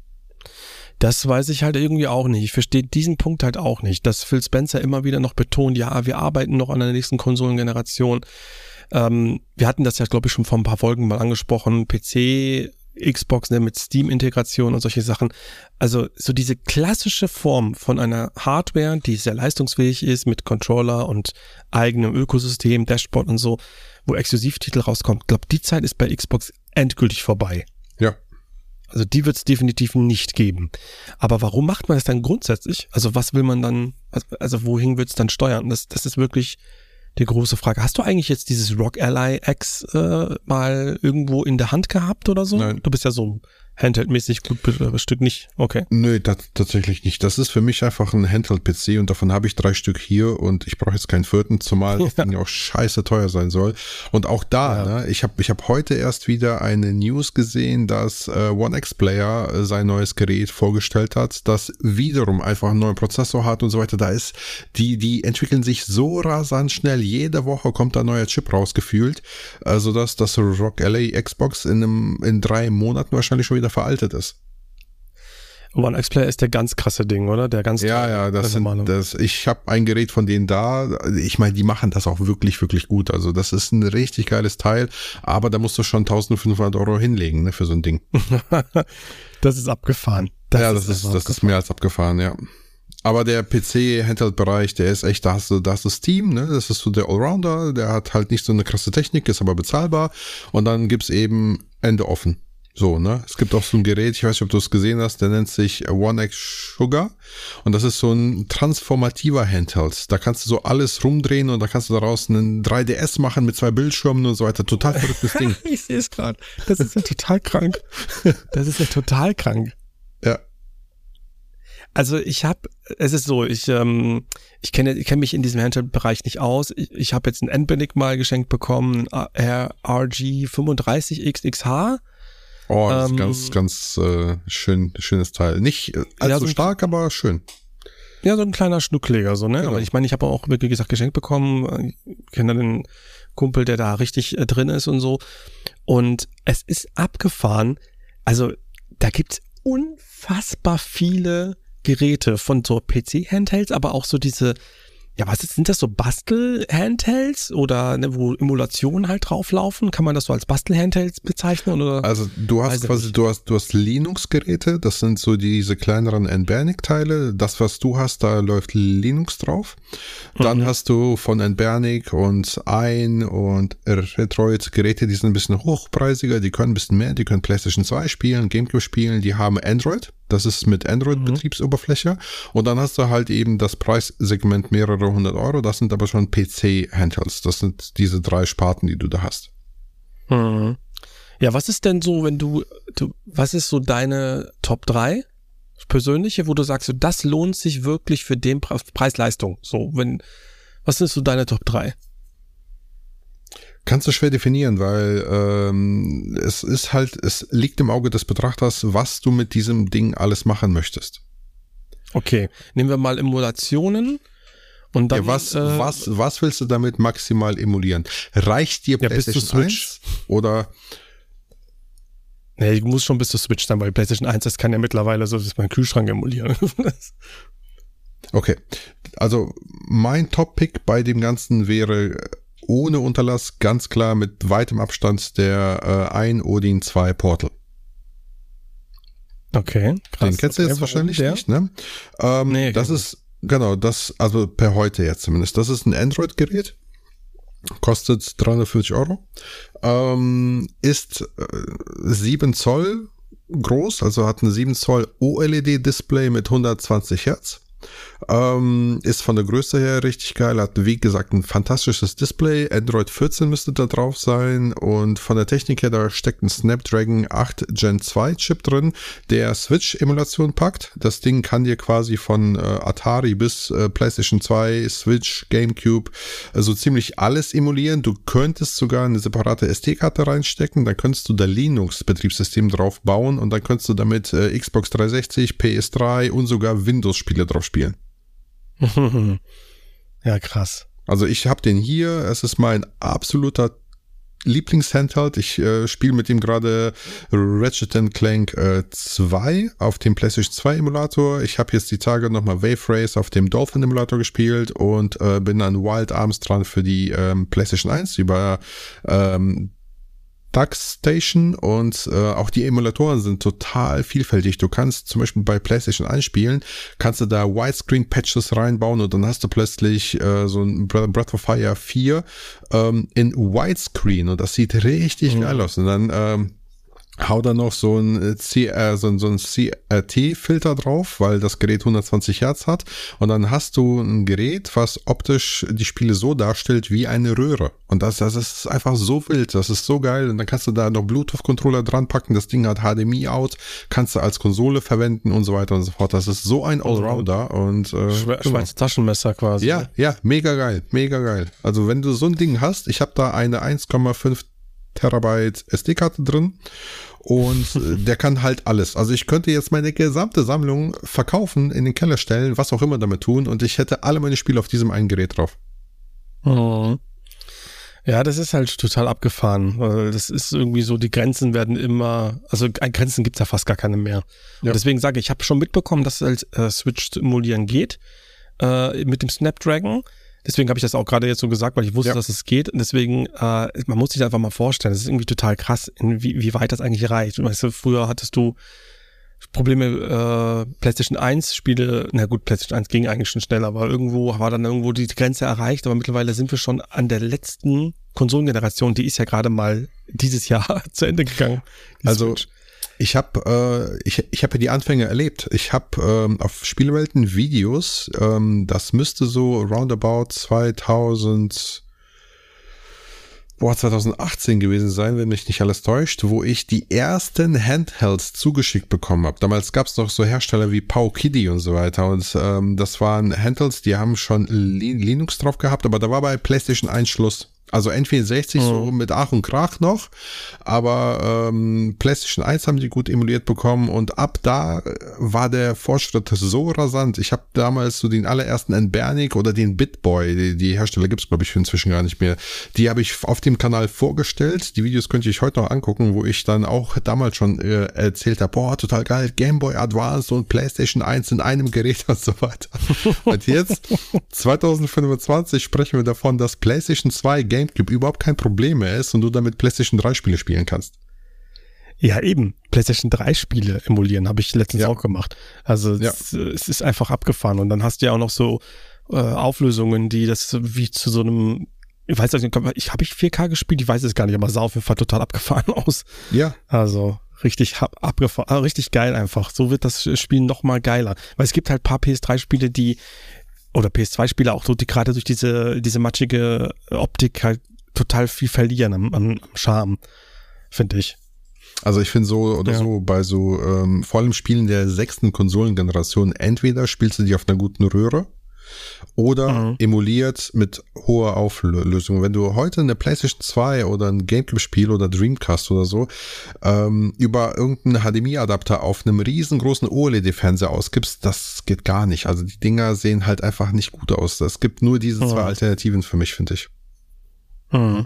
Das weiß ich halt irgendwie auch nicht. Ich verstehe diesen Punkt halt auch nicht, dass Phil Spencer immer wieder noch betont, ja, wir arbeiten noch an der nächsten Konsolengeneration. Ähm, wir hatten das ja, glaube ich, schon vor ein paar Folgen mal angesprochen. P C, Xbox, ne, mit Steam-Integration und solche Sachen. Also so diese klassische Form von einer Hardware, die sehr leistungsfähig ist, mit Controller und eigenem Ökosystem, Dashboard und so, wo Exklusivtitel rauskommt. Ich glaube, die Zeit ist bei Xbox endgültig vorbei. Ja. Also die wird es definitiv nicht geben. Aber warum macht man das dann grundsätzlich? Also was will man dann, also wohin wird es dann steuern? Das, das ist wirklich die große Frage. Hast du eigentlich jetzt dieses Rock Ally X äh, mal irgendwo in der Hand gehabt oder so? Nein. Du bist ja so Handheld-mäßig gut bestückt, nicht? Okay. Nö, das, tatsächlich nicht. Das ist für mich einfach ein Handheld-P C und davon habe ich drei Stück hier und ich brauche jetzt keinen vierten, zumal das Ding ja auch scheiße teuer sein soll. Und auch da, ja. ne, ich habe ich hab heute erst wieder eine News gesehen, dass äh, One X Player äh, sein neues Gerät vorgestellt hat, das wiederum einfach einen neuen Prozessor hat und so weiter. Da ist, die, die entwickeln sich so rasant schnell. Jede Woche kommt da ein neuer Chip rausgefühlt, also dass das Rock Ally Xbox in, einem, in drei Monaten wahrscheinlich schon wieder veraltet ist. One X Player ist der ganz krasse Ding, oder? Der ganz Ja, ja, das sind, das, ich habe ein Gerät von denen da. Ich meine, die machen das auch wirklich, wirklich gut. Also das ist ein richtig geiles Teil, aber da musst du schon eintausendfünfhundert Euro hinlegen, ne, für so ein Ding. Das ist abgefahren. Das ja, das ist, ist das abgefahren. ist mehr als abgefahren, ja. Aber der P C-Handheld-Bereich, der ist echt, da hast du, da hast du Steam, ne, das ist so der Allrounder, der hat halt nicht so eine krasse Technik, ist aber bezahlbar und dann gibt's eben Ende offen. So, ne? Es gibt auch so ein Gerät, ich weiß nicht, ob du es gesehen hast, der nennt sich One X Sugar und das ist so ein transformativer Handheld. Da kannst du so alles rumdrehen und da kannst du daraus einen drei D S machen mit zwei Bildschirmen und so weiter. Total verrücktes Ding. Ich sehe es gerade. Das ist ja total krank. Das ist ja total krank. Ja. Also ich habe, es ist so, ich ähm, ich kenne ich kenne mich in diesem Handheld-Bereich nicht aus. Ich, ich habe jetzt ein N-Bionic mal geschenkt bekommen, R G fünfunddreißig X X H. Oh, das ähm, ist ganz, ganz äh, schön, schönes Teil. Nicht äh, allzu ja, so stark, aber schön. Ja, so ein kleiner Schnuckleger, so, ne? Genau. Aber ich meine, ich habe auch, wie gesagt, geschenkt bekommen. Ich kenne den Kumpel, der da richtig äh, drin ist und so. Und es ist abgefahren. Also, da gibt's unfassbar viele Geräte von so P C-Handhelds, aber auch so diese, ja, was ist, sind das so Bastel-Handhelds oder ne, wo Emulationen halt drauflaufen? Kann man das so als Bastel-Handhelds bezeichnen? Oder? Also du hast quasi, du hast, du hast Linux-Geräte, das sind so diese kleineren N-Bionic-Teile. Das, was du hast, da läuft Linux drauf. Dann mhm. hast du von N-Bionic und ein und Retroid Geräte, die sind ein bisschen hochpreisiger, die können ein bisschen mehr, die können PlayStation zwei spielen, GameCube spielen, die haben Android. Das ist mit Android-Betriebsoberfläche. Mhm. Und dann hast du halt eben das Preissegment mehrere hundert Euro. Das sind aber schon P C-Handhelds. Das sind diese drei Sparten, die du da hast. Mhm. Ja, was ist denn so, wenn du, du, was ist so deine Top drei persönliche, wo du sagst, so, das lohnt sich wirklich für den Pre- Preis-Leistung? So, wenn, was sind so deine Top drei? Kannst du schwer definieren, weil ähm, es ist halt, es liegt im Auge des Betrachters, was du mit diesem Ding alles machen möchtest. Okay, nehmen wir mal Emulationen Und dann, ja, was, äh, was, was willst du damit maximal emulieren? Reicht dir ja, PlayStation eins? Oder? Nee, ich muss schon bis zur Switch sein, weil PlayStation eins, das kann ja mittlerweile so, dass mein Kühlschrank emulieren. Okay, also mein Top-Pick bei dem Ganzen wäre ohne Unterlass ganz klar mit weitem Abstand der äh, ein Odin zwei Portal. Okay, krass. Den kennst du okay, jetzt wahrscheinlich der? nicht, ne? Ähm, Nee, das kenn ist, genau, das, also per heute jetzt zumindest. Das ist ein Android-Gerät. Kostet dreihundertfünfzig Euro. Ähm, ist äh, sieben Zoll groß, also hat ein sieben Zoll O L E D-Display mit hundertzwanzig Hertz. Ähm, ist von der Größe her richtig geil, hat wie gesagt ein fantastisches Display, Android vierzehn müsste da drauf sein und von der Technik her, da steckt ein Snapdragon acht Gen zwei Chip drin, der Switch-Emulation packt. Das Ding kann dir quasi von äh, Atari bis äh, PlayStation zwei, Switch, Gamecube, also ziemlich alles emulieren. Du könntest sogar eine separate S D-Karte reinstecken, dann könntest du da Linux-Betriebssystem drauf bauen und dann könntest du damit äh, Xbox dreihundertsechzig, P S drei und sogar Windows-Spiele drauf spielen. Ja, krass. Also ich habe den hier, es ist mein absoluter Lieblings-Handheld. Ich äh, spiele mit ihm gerade Ratchet and Clank äh, zwei auf dem PlayStation zwei Emulator. Ich habe jetzt die Tage nochmal Wave Race auf dem Dolphin Emulator gespielt und äh, bin an Wild Arms dran für die ähm, PlayStation eins über ähm, DuckStation und äh, auch die Emulatoren sind total vielfältig. Du kannst zum Beispiel bei PlayStation eins spielen, kannst du da Widescreen-Patches reinbauen und dann hast du plötzlich äh, so ein Breath of Fire vier ähm, in Widescreen und das sieht richtig mhm. geil aus. Und dann ähm, hau da noch so ein C, äh, so ein, so ein C R T-Filter drauf, weil das Gerät hundertzwanzig Hertz hat. Und dann hast du ein Gerät, was optisch die Spiele so darstellt wie eine Röhre. Und das, das ist einfach so wild, das ist so geil. Und dann kannst du da noch Bluetooth-Controller dran packen. Das Ding hat H D M I-Out, kannst du als Konsole verwenden und so weiter und so fort. Das ist so ein Allrounder. Und äh, Schwe- Schweizer Taschenmesser quasi. Ja, ne? ja, mega geil, mega geil. Also wenn du so ein Ding hast, ich habe da eine eins Komma fünf Terabyte S D-Karte drin und der kann halt alles. Also ich könnte jetzt meine gesamte Sammlung verkaufen, in den Keller stellen, was auch immer damit tun und ich hätte alle meine Spiele auf diesem einen Gerät drauf. Mhm. Ja, das ist halt total abgefahren. Das ist irgendwie so, die Grenzen werden immer, also Grenzen gibt's ja fast gar keine mehr. Ja. Und deswegen sage ich, ich habe schon mitbekommen, dass es als äh, Switch zu emulieren geht äh, mit dem Snapdragon. Deswegen habe ich das auch gerade jetzt so gesagt, weil ich wusste, ja. dass es geht. Und deswegen, äh, man muss sich einfach mal vorstellen, das ist irgendwie total krass, in wie, wie weit das eigentlich reicht. Weißt du, früher hattest du Probleme, äh, PlayStation eins Spiele, na gut, PlayStation eins ging eigentlich schon schnell, aber irgendwo war dann irgendwo die Grenze erreicht. Aber mittlerweile sind wir schon an der letzten Konsolengeneration, die ist ja gerade mal dieses Jahr zu Ende gegangen. Also Switch. Ich habe äh, ich, ich hab ja die Anfänge erlebt. Ich habe ähm, auf Spielewelten Videos, ähm, das müsste so roundabout zweitausend, boah, zweitausendachtzehn gewesen sein, wenn mich nicht alles täuscht, wo ich die ersten Handhelds zugeschickt bekommen habe. Damals gab es noch so Hersteller wie Powkiddy und so weiter und ähm, das waren Handhelds, die haben schon Linux drauf gehabt, aber da war bei PlayStation eins Schluss. Also N vierundsechzig mhm. so mit Ach und Krach noch, aber ähm, PlayStation eins haben die gut emuliert bekommen und ab da war der Fortschritt so rasant. Ich habe damals so den allerersten N-Bernic oder den BitBoy, die, die Hersteller gibt's glaube ich für inzwischen gar nicht mehr, die habe ich auf dem Kanal vorgestellt. Die Videos könnte ich heute noch angucken, wo ich dann auch damals schon äh, erzählt habe, boah, total geil, Game Boy Advance und PlayStation eins in einem Gerät und so weiter. Und jetzt, zweitausendfünfundzwanzig, sprechen wir davon, dass PlayStation zwei GameCube überhaupt kein Problem mehr ist und du damit PlayStation drei Spiele spielen kannst. Ja, eben. PlayStation drei Spiele emulieren habe ich letztens ja. auch gemacht. Also ja. es, es ist einfach abgefahren. Und dann hast du ja auch noch so äh, Auflösungen, die das wie zu so einem, ich weiß nicht, ich habe ich vier K gespielt, ich weiß es gar nicht, aber sah auf jeden Fall total abgefahren aus. Ja. Also richtig abgefahren, richtig geil einfach. So wird das Spiel noch mal geiler. Weil es gibt halt ein paar P S drei Spiele, die oder P S zwei Spiele auch so, die gerade durch diese diese matschige Optik halt total viel verlieren am, am Charme, finde ich. Also ich finde so oder ja. so bei so ähm, vor allem Spielen der sechsten Konsolengeneration, entweder spielst du die auf einer guten Röhre oder Mhm. emuliert mit hoher Auflösung. Wenn du heute eine PlayStation zwei oder ein Gamecube-Spiel oder Dreamcast oder so ähm, über irgendeinen H D M I-Adapter auf einem riesengroßen O L E D-Fernseher ausgibst, das geht gar nicht. Also die Dinger sehen halt einfach nicht gut aus. Es gibt nur diese zwei Mhm. Alternativen für mich, finde ich. Mhm.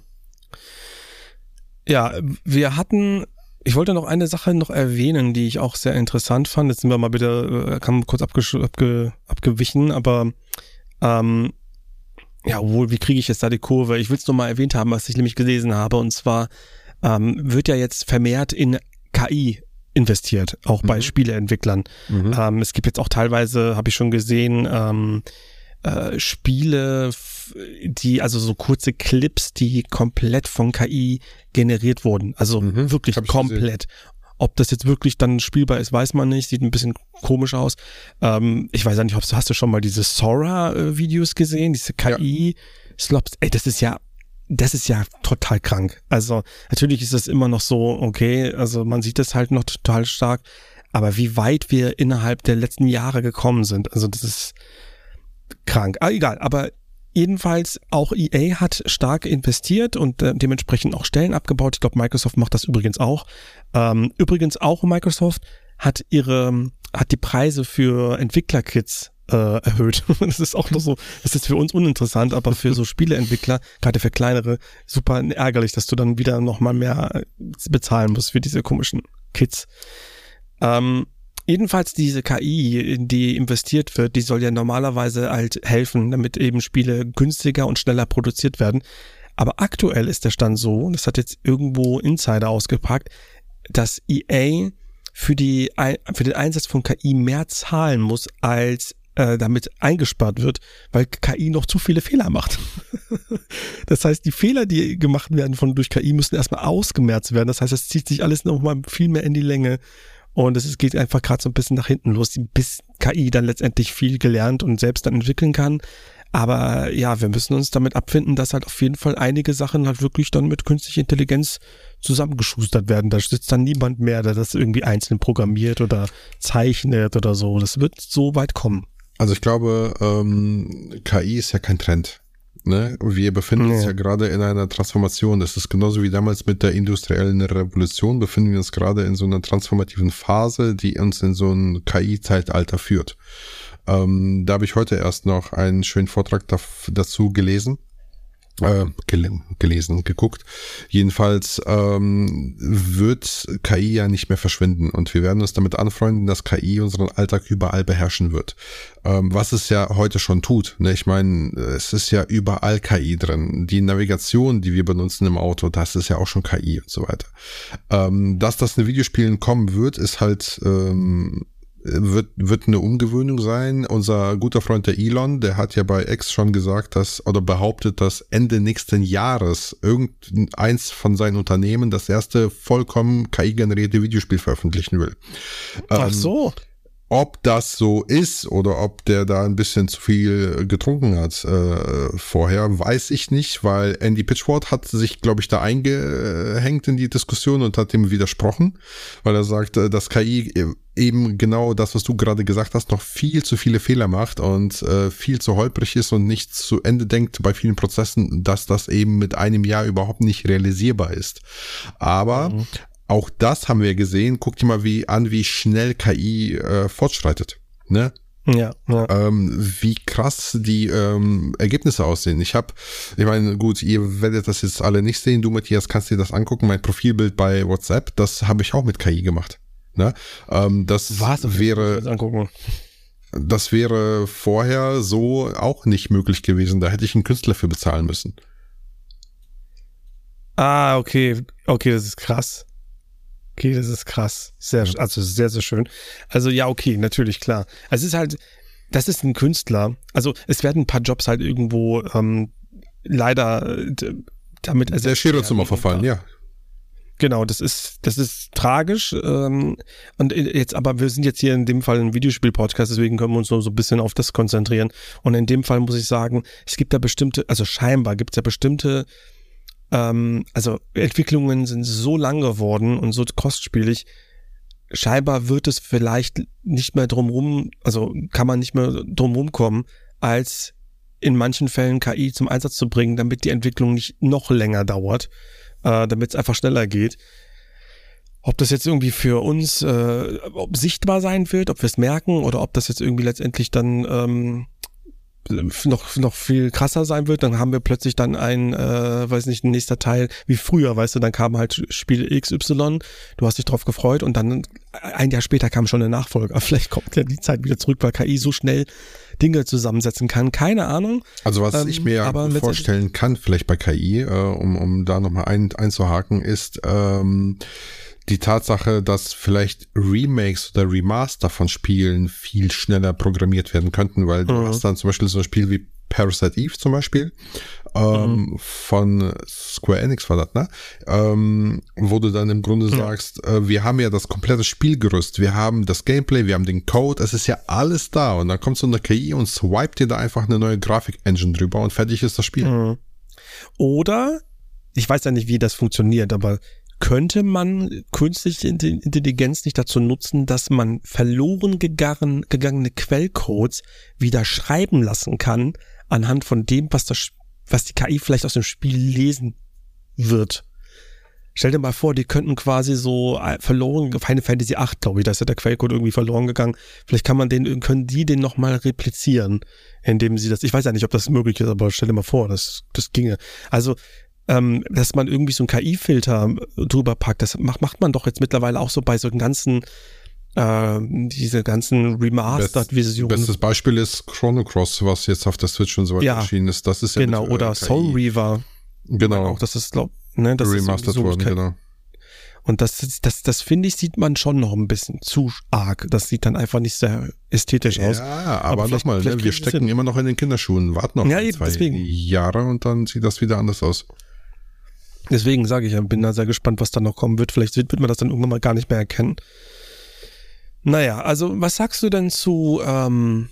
Ja, wir hatten, ich wollte noch eine Sache noch erwähnen, die ich auch sehr interessant fand. Jetzt sind wir mal wieder, kam kurz abgesch- abge, abgewichen, aber ähm, ja, wohl, wie kriege ich jetzt da die Kurve? Ich will es nur mal erwähnt haben, was ich nämlich gelesen habe. Und zwar ähm, wird ja jetzt vermehrt in K I investiert, auch bei Mhm. Spieleentwicklern. Mhm. Ähm, es gibt jetzt auch teilweise, habe ich schon gesehen, ähm, äh, Spiele, f- die, also so kurze Clips, die komplett von K I generiert wurden. Also Mhm, wirklich hab ich komplett. Ob das jetzt wirklich dann spielbar ist, weiß man nicht. Sieht ein bisschen komisch aus. Ähm, ich weiß ja nicht, ob du, hast du schon mal diese Sora-Videos gesehen? Diese K I-Slops? Ey, das ist ja, das ist ja total krank. Also natürlich ist es immer noch so, okay, also man sieht das halt noch total stark. Aber wie weit wir innerhalb der letzten Jahre gekommen sind, also das ist krank. Ah, egal, aber jedenfalls auch E A hat stark investiert und äh, dementsprechend auch Stellen abgebaut. Ich glaube, Microsoft macht das übrigens auch. Ähm, übrigens auch Microsoft hat ihre, hat die Preise für Entwicklerkits äh, erhöht. Das ist auch noch so, das ist für uns uninteressant, aber für so Spieleentwickler, gerade für kleinere, super ärgerlich, dass du dann wieder nochmal mehr bezahlen musst für diese komischen Kits. Ähm, Jedenfalls diese K I, in die investiert wird, die soll ja normalerweise halt helfen, damit eben Spiele günstiger und schneller produziert werden. Aber aktuell ist der Stand so, und das hat jetzt irgendwo Insider ausgepackt, dass E A für, die, für den Einsatz von K I mehr zahlen muss, als äh, damit eingespart wird, weil K I noch zu viele Fehler macht. Das heißt, die Fehler, die gemacht werden von durch K I, müssen erstmal ausgemerzt werden. Das heißt, es zieht sich alles noch mal viel mehr in die Länge. Und es geht einfach gerade so ein bisschen nach hinten los, bis K I dann letztendlich viel gelernt und selbst dann entwickeln kann. Aber ja, wir müssen uns damit abfinden, dass halt auf jeden Fall einige Sachen halt wirklich dann mit künstlicher Intelligenz zusammengeschustert werden. Da sitzt dann niemand mehr, der das irgendwie einzeln programmiert oder zeichnet oder so. Das wird so weit kommen. Also ich glaube, ähm, K I ist ja kein Trend. Ne? Wir befinden Nee. uns ja gerade in einer Transformation. Das ist genauso wie damals mit der industriellen Revolution, befinden wir uns gerade in so einer transformativen Phase, die uns in so ein K I-Zeitalter führt. Ähm, da habe ich heute erst noch einen schönen Vortrag daf- dazu gelesen. Äh, gel- gelesen, geguckt. Jedenfalls ähm, wird K I ja nicht mehr verschwinden und wir werden uns damit anfreunden, dass K I unseren Alltag überall beherrschen wird. Ähm, was es ja heute schon tut. Ne? Ich meine, es ist ja überall K I drin. Die Navigation, die wir benutzen im Auto, das ist ja auch schon K I und so weiter. Ähm, dass das in Videospielen kommen wird, ist halt ähm, wird wird eine Umgewöhnung sein. Unser guter Freund der Elon, der hat ja bei X schon gesagt, dass oder behauptet, dass Ende nächsten Jahres irgendeins von seinen Unternehmen das erste vollkommen K I-generierte Videospiel veröffentlichen will. Ach Ähm, so. Ob das so ist oder ob der da ein bisschen zu viel getrunken hat äh, vorher, weiß ich nicht, weil Andy Pitchford hat sich, glaube ich, da eingehängt in die Diskussion und hat dem widersprochen, weil er sagt, dass K I eben genau das, was du gerade gesagt hast, noch viel zu viele Fehler macht und äh, viel zu holprig ist und nicht zu Ende denkt bei vielen Prozessen, dass das eben mit einem Jahr überhaupt nicht realisierbar ist. Aber Mhm. auch das haben wir gesehen. Guck dir mal wie an, wie schnell K I äh, fortschreitet. Ne? Ja, ja. Ähm, wie krass die ähm, Ergebnisse aussehen. Ich habe, ich meine, gut, ihr werdet das jetzt alle nicht sehen. Du, Matthias, kannst dir das angucken. Mein Profilbild bei WhatsApp, das habe ich auch mit K I gemacht. Ne? Ähm, das Was? wäre, Jetzt angucken. das wäre vorher so auch nicht möglich gewesen. Da hätte ich einen Künstler für bezahlen müssen. Ah, okay. Okay, das ist krass. Okay, das ist krass. Sehr, also sehr, sehr schön. Also ja, okay, natürlich, klar. Also es ist halt, das ist ein Künstler. Also es werden ein paar Jobs halt irgendwo ähm, leider äh, damit ersetzt Der Schere zum werden. Opfer fallen, ja. Genau, das ist, das ist tragisch. Ähm, und jetzt, aber wir sind jetzt hier in dem Fall ein Videospiel-Podcast, deswegen können wir uns nur so ein bisschen auf das konzentrieren. Und in dem Fall muss ich sagen, es gibt da bestimmte, also scheinbar gibt es ja bestimmte ähm, also Entwicklungen sind so lang geworden und so kostspielig, scheinbar wird es vielleicht nicht mehr drumrum, also kann man nicht mehr drumrum kommen, als in manchen Fällen K I zum Einsatz zu bringen, damit die Entwicklung nicht noch länger dauert, äh, damit es einfach schneller geht. Ob das jetzt irgendwie für uns äh, ob sichtbar sein wird, ob wir es merken oder ob das jetzt irgendwie letztendlich dann ähm, noch noch viel krasser sein wird, dann haben wir plötzlich dann ein, äh, weiß nicht, ein nächster Teil wie früher, weißt du, dann kam halt Spiel X Y, du hast dich drauf gefreut und dann ein Jahr später kam schon eine Nachfolger. Vielleicht kommt ja die Zeit wieder zurück, weil K I so schnell Dinge zusammensetzen kann. Keine Ahnung. Also was ähm, ich mir aber vorstellen kann, vielleicht bei K I, äh, um, um da nochmal ein, einzuhaken, ist ähm, die Tatsache, dass vielleicht Remakes oder Remaster von Spielen viel schneller programmiert werden könnten, weil du mhm. hast dann zum Beispiel so ein Spiel wie Parasite Eve zum Beispiel, ähm, mhm. von Square Enix war das, ne? Ähm, wo du dann im Grunde ja. sagst, äh, wir haben ja das komplette Spielgerüst, wir haben das Gameplay, wir haben den Code, es ist ja alles da und dann kommt so eine K I und swipet dir da einfach eine neue Grafik-Engine drüber und fertig ist das Spiel. Mhm. Oder, ich weiß ja nicht, wie das funktioniert, aber könnte man künstliche Intelligenz nicht dazu nutzen, dass man verloren gegangen, gegangene Quellcodes wieder schreiben lassen kann, anhand von dem, was, das, was die K I vielleicht aus dem Spiel lesen wird? Stell dir mal vor, die könnten quasi so verloren, Final Fantasy acht, glaube ich, da ist ja der Quellcode irgendwie verloren gegangen. Vielleicht kann man den, können die den nochmal replizieren, indem sie das, ich weiß ja nicht, ob das möglich ist, aber stell dir mal vor, das, das ginge. Also, Ähm, dass man irgendwie so einen K I-Filter drüber packt, das macht, macht man doch jetzt mittlerweile auch so bei so ganzen, äh, diese ganzen Remastered-Versionen. Best, bestes Beispiel ist Chrono Cross, was jetzt auf der Switch und so weiter ja, erschienen ist. Das ist ja genau, mit, oder äh, Soul Reaver. Genau. Auch, das ist, glaub, ne, das Remastered ist worden, genau. Und das, das, das finde ich, sieht man schon noch ein bisschen zu arg. Das sieht dann einfach nicht sehr ästhetisch aus. Ja, aber, aber nochmal, ne, wir stecken immer noch in den Kinderschuhen, warten noch ja, ein, zwei deswegen. Jahre und dann sieht das wieder anders aus. Deswegen sage ich ja, bin da sehr gespannt, was da noch kommen wird. Vielleicht wird man das dann irgendwann mal gar nicht mehr erkennen. Naja, also was sagst du denn zu, ähm,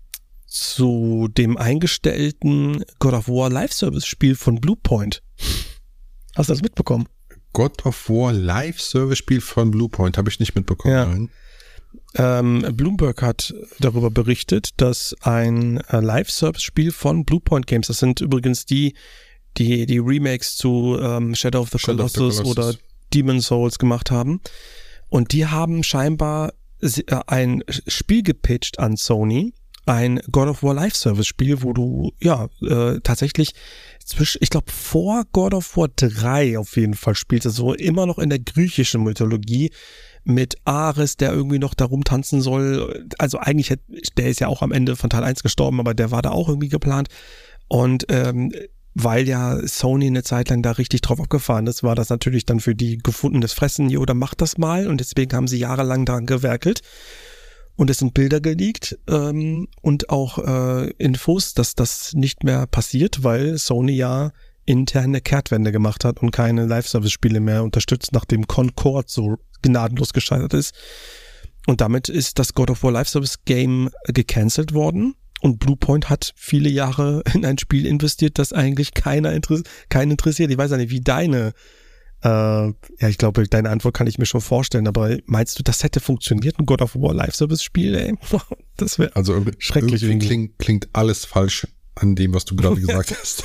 zu dem eingestellten God of War Live-Service-Spiel von Bluepoint? Hast du das mitbekommen? God of War Live-Service-Spiel von Bluepoint, habe ich nicht mitbekommen. Ja. Nein. Ähm, Bloomberg hat darüber berichtet, dass ein äh, Live-Service-Spiel von Bluepoint Games, das sind übrigens die, die die Remakes zu ähm, Shadow of the Shadow of the Colossus Colossus oder Demon's Souls gemacht haben. Und die haben scheinbar ein Spiel gepitcht an Sony, ein God of War Live-Service-Spiel, wo du ja äh, tatsächlich zwischen, ich glaube vor God of War drei auf jeden Fall spielst, also immer noch in der griechischen Mythologie mit Ares, der irgendwie noch da rumtanzen soll. Also eigentlich, hätte, der ist ja auch am Ende von Teil eins gestorben, aber der war da auch irgendwie geplant. Und ähm, weil ja Sony eine Zeit lang da richtig drauf abgefahren ist, war das natürlich dann für die gefundenes Fressen, jo, dann macht das mal. Und deswegen haben sie jahrelang daran gewerkelt. Und es sind Bilder geleakt ähm, und auch äh, Infos, dass das nicht mehr passiert, weil Sony ja interne Kehrtwende gemacht hat und keine Live-Service-Spiele mehr unterstützt, nachdem Concord so gnadenlos gescheitert ist. Und damit ist das God of War Live-Service-Game gecancelt worden. Und Bluepoint hat viele Jahre in ein Spiel investiert, das eigentlich keiner interess- keinen interessiert. Ich weiß ja nicht, wie deine, äh, ja, ich glaube, deine Antwort kann ich mir schon vorstellen, aber meinst du, das hätte funktioniert, ein God of War Live-Service-Spiel, ey? Das wäre also schrecklich. Irgendwie klingt, klingt alles falsch an dem, was du gerade gesagt hast.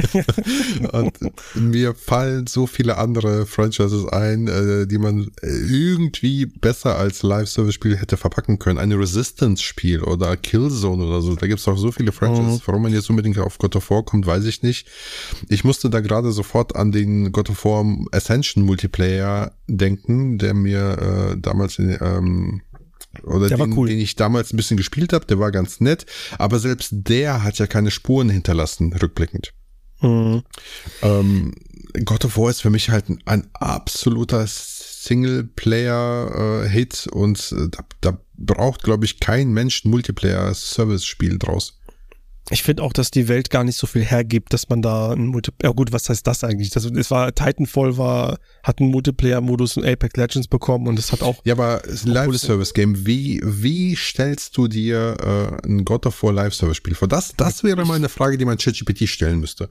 Und mir fallen so viele andere Franchises ein, äh, die man irgendwie besser als Live-Service-Spiel hätte verpacken können. Ein Resistance-Spiel oder Killzone oder so. Da gibt es auch so viele Franchises. Mhm. Warum man jetzt unbedingt auf God of War kommt, weiß ich nicht. Ich musste da gerade sofort an den God of War Ascension Multiplayer denken, der mir äh, damals in ähm, oder der den, war cool. den ich damals ein bisschen gespielt habe, der war ganz nett, aber selbst der hat ja keine Spuren hinterlassen, rückblickend. Mhm. Ähm, God of War ist für mich halt ein, ein absoluter Singleplayer-Hit äh, und äh, da, da braucht, glaube ich, kein Mensch ein Multiplayer-Service-Spiel draus. Ich finde auch, dass die Welt gar nicht so viel hergibt, dass man da ein Multiplayer, ja gut, was heißt das eigentlich? Das, es war, Titanfall war, hat einen Multiplayer-Modus in Apex Legends bekommen und es hat auch... Ja, aber Live-Service-Game, wie, wie stellst du dir äh, ein God of War Live-Service-Spiel vor? Das, das wäre mal eine Frage, die man ChatGPT stellen müsste.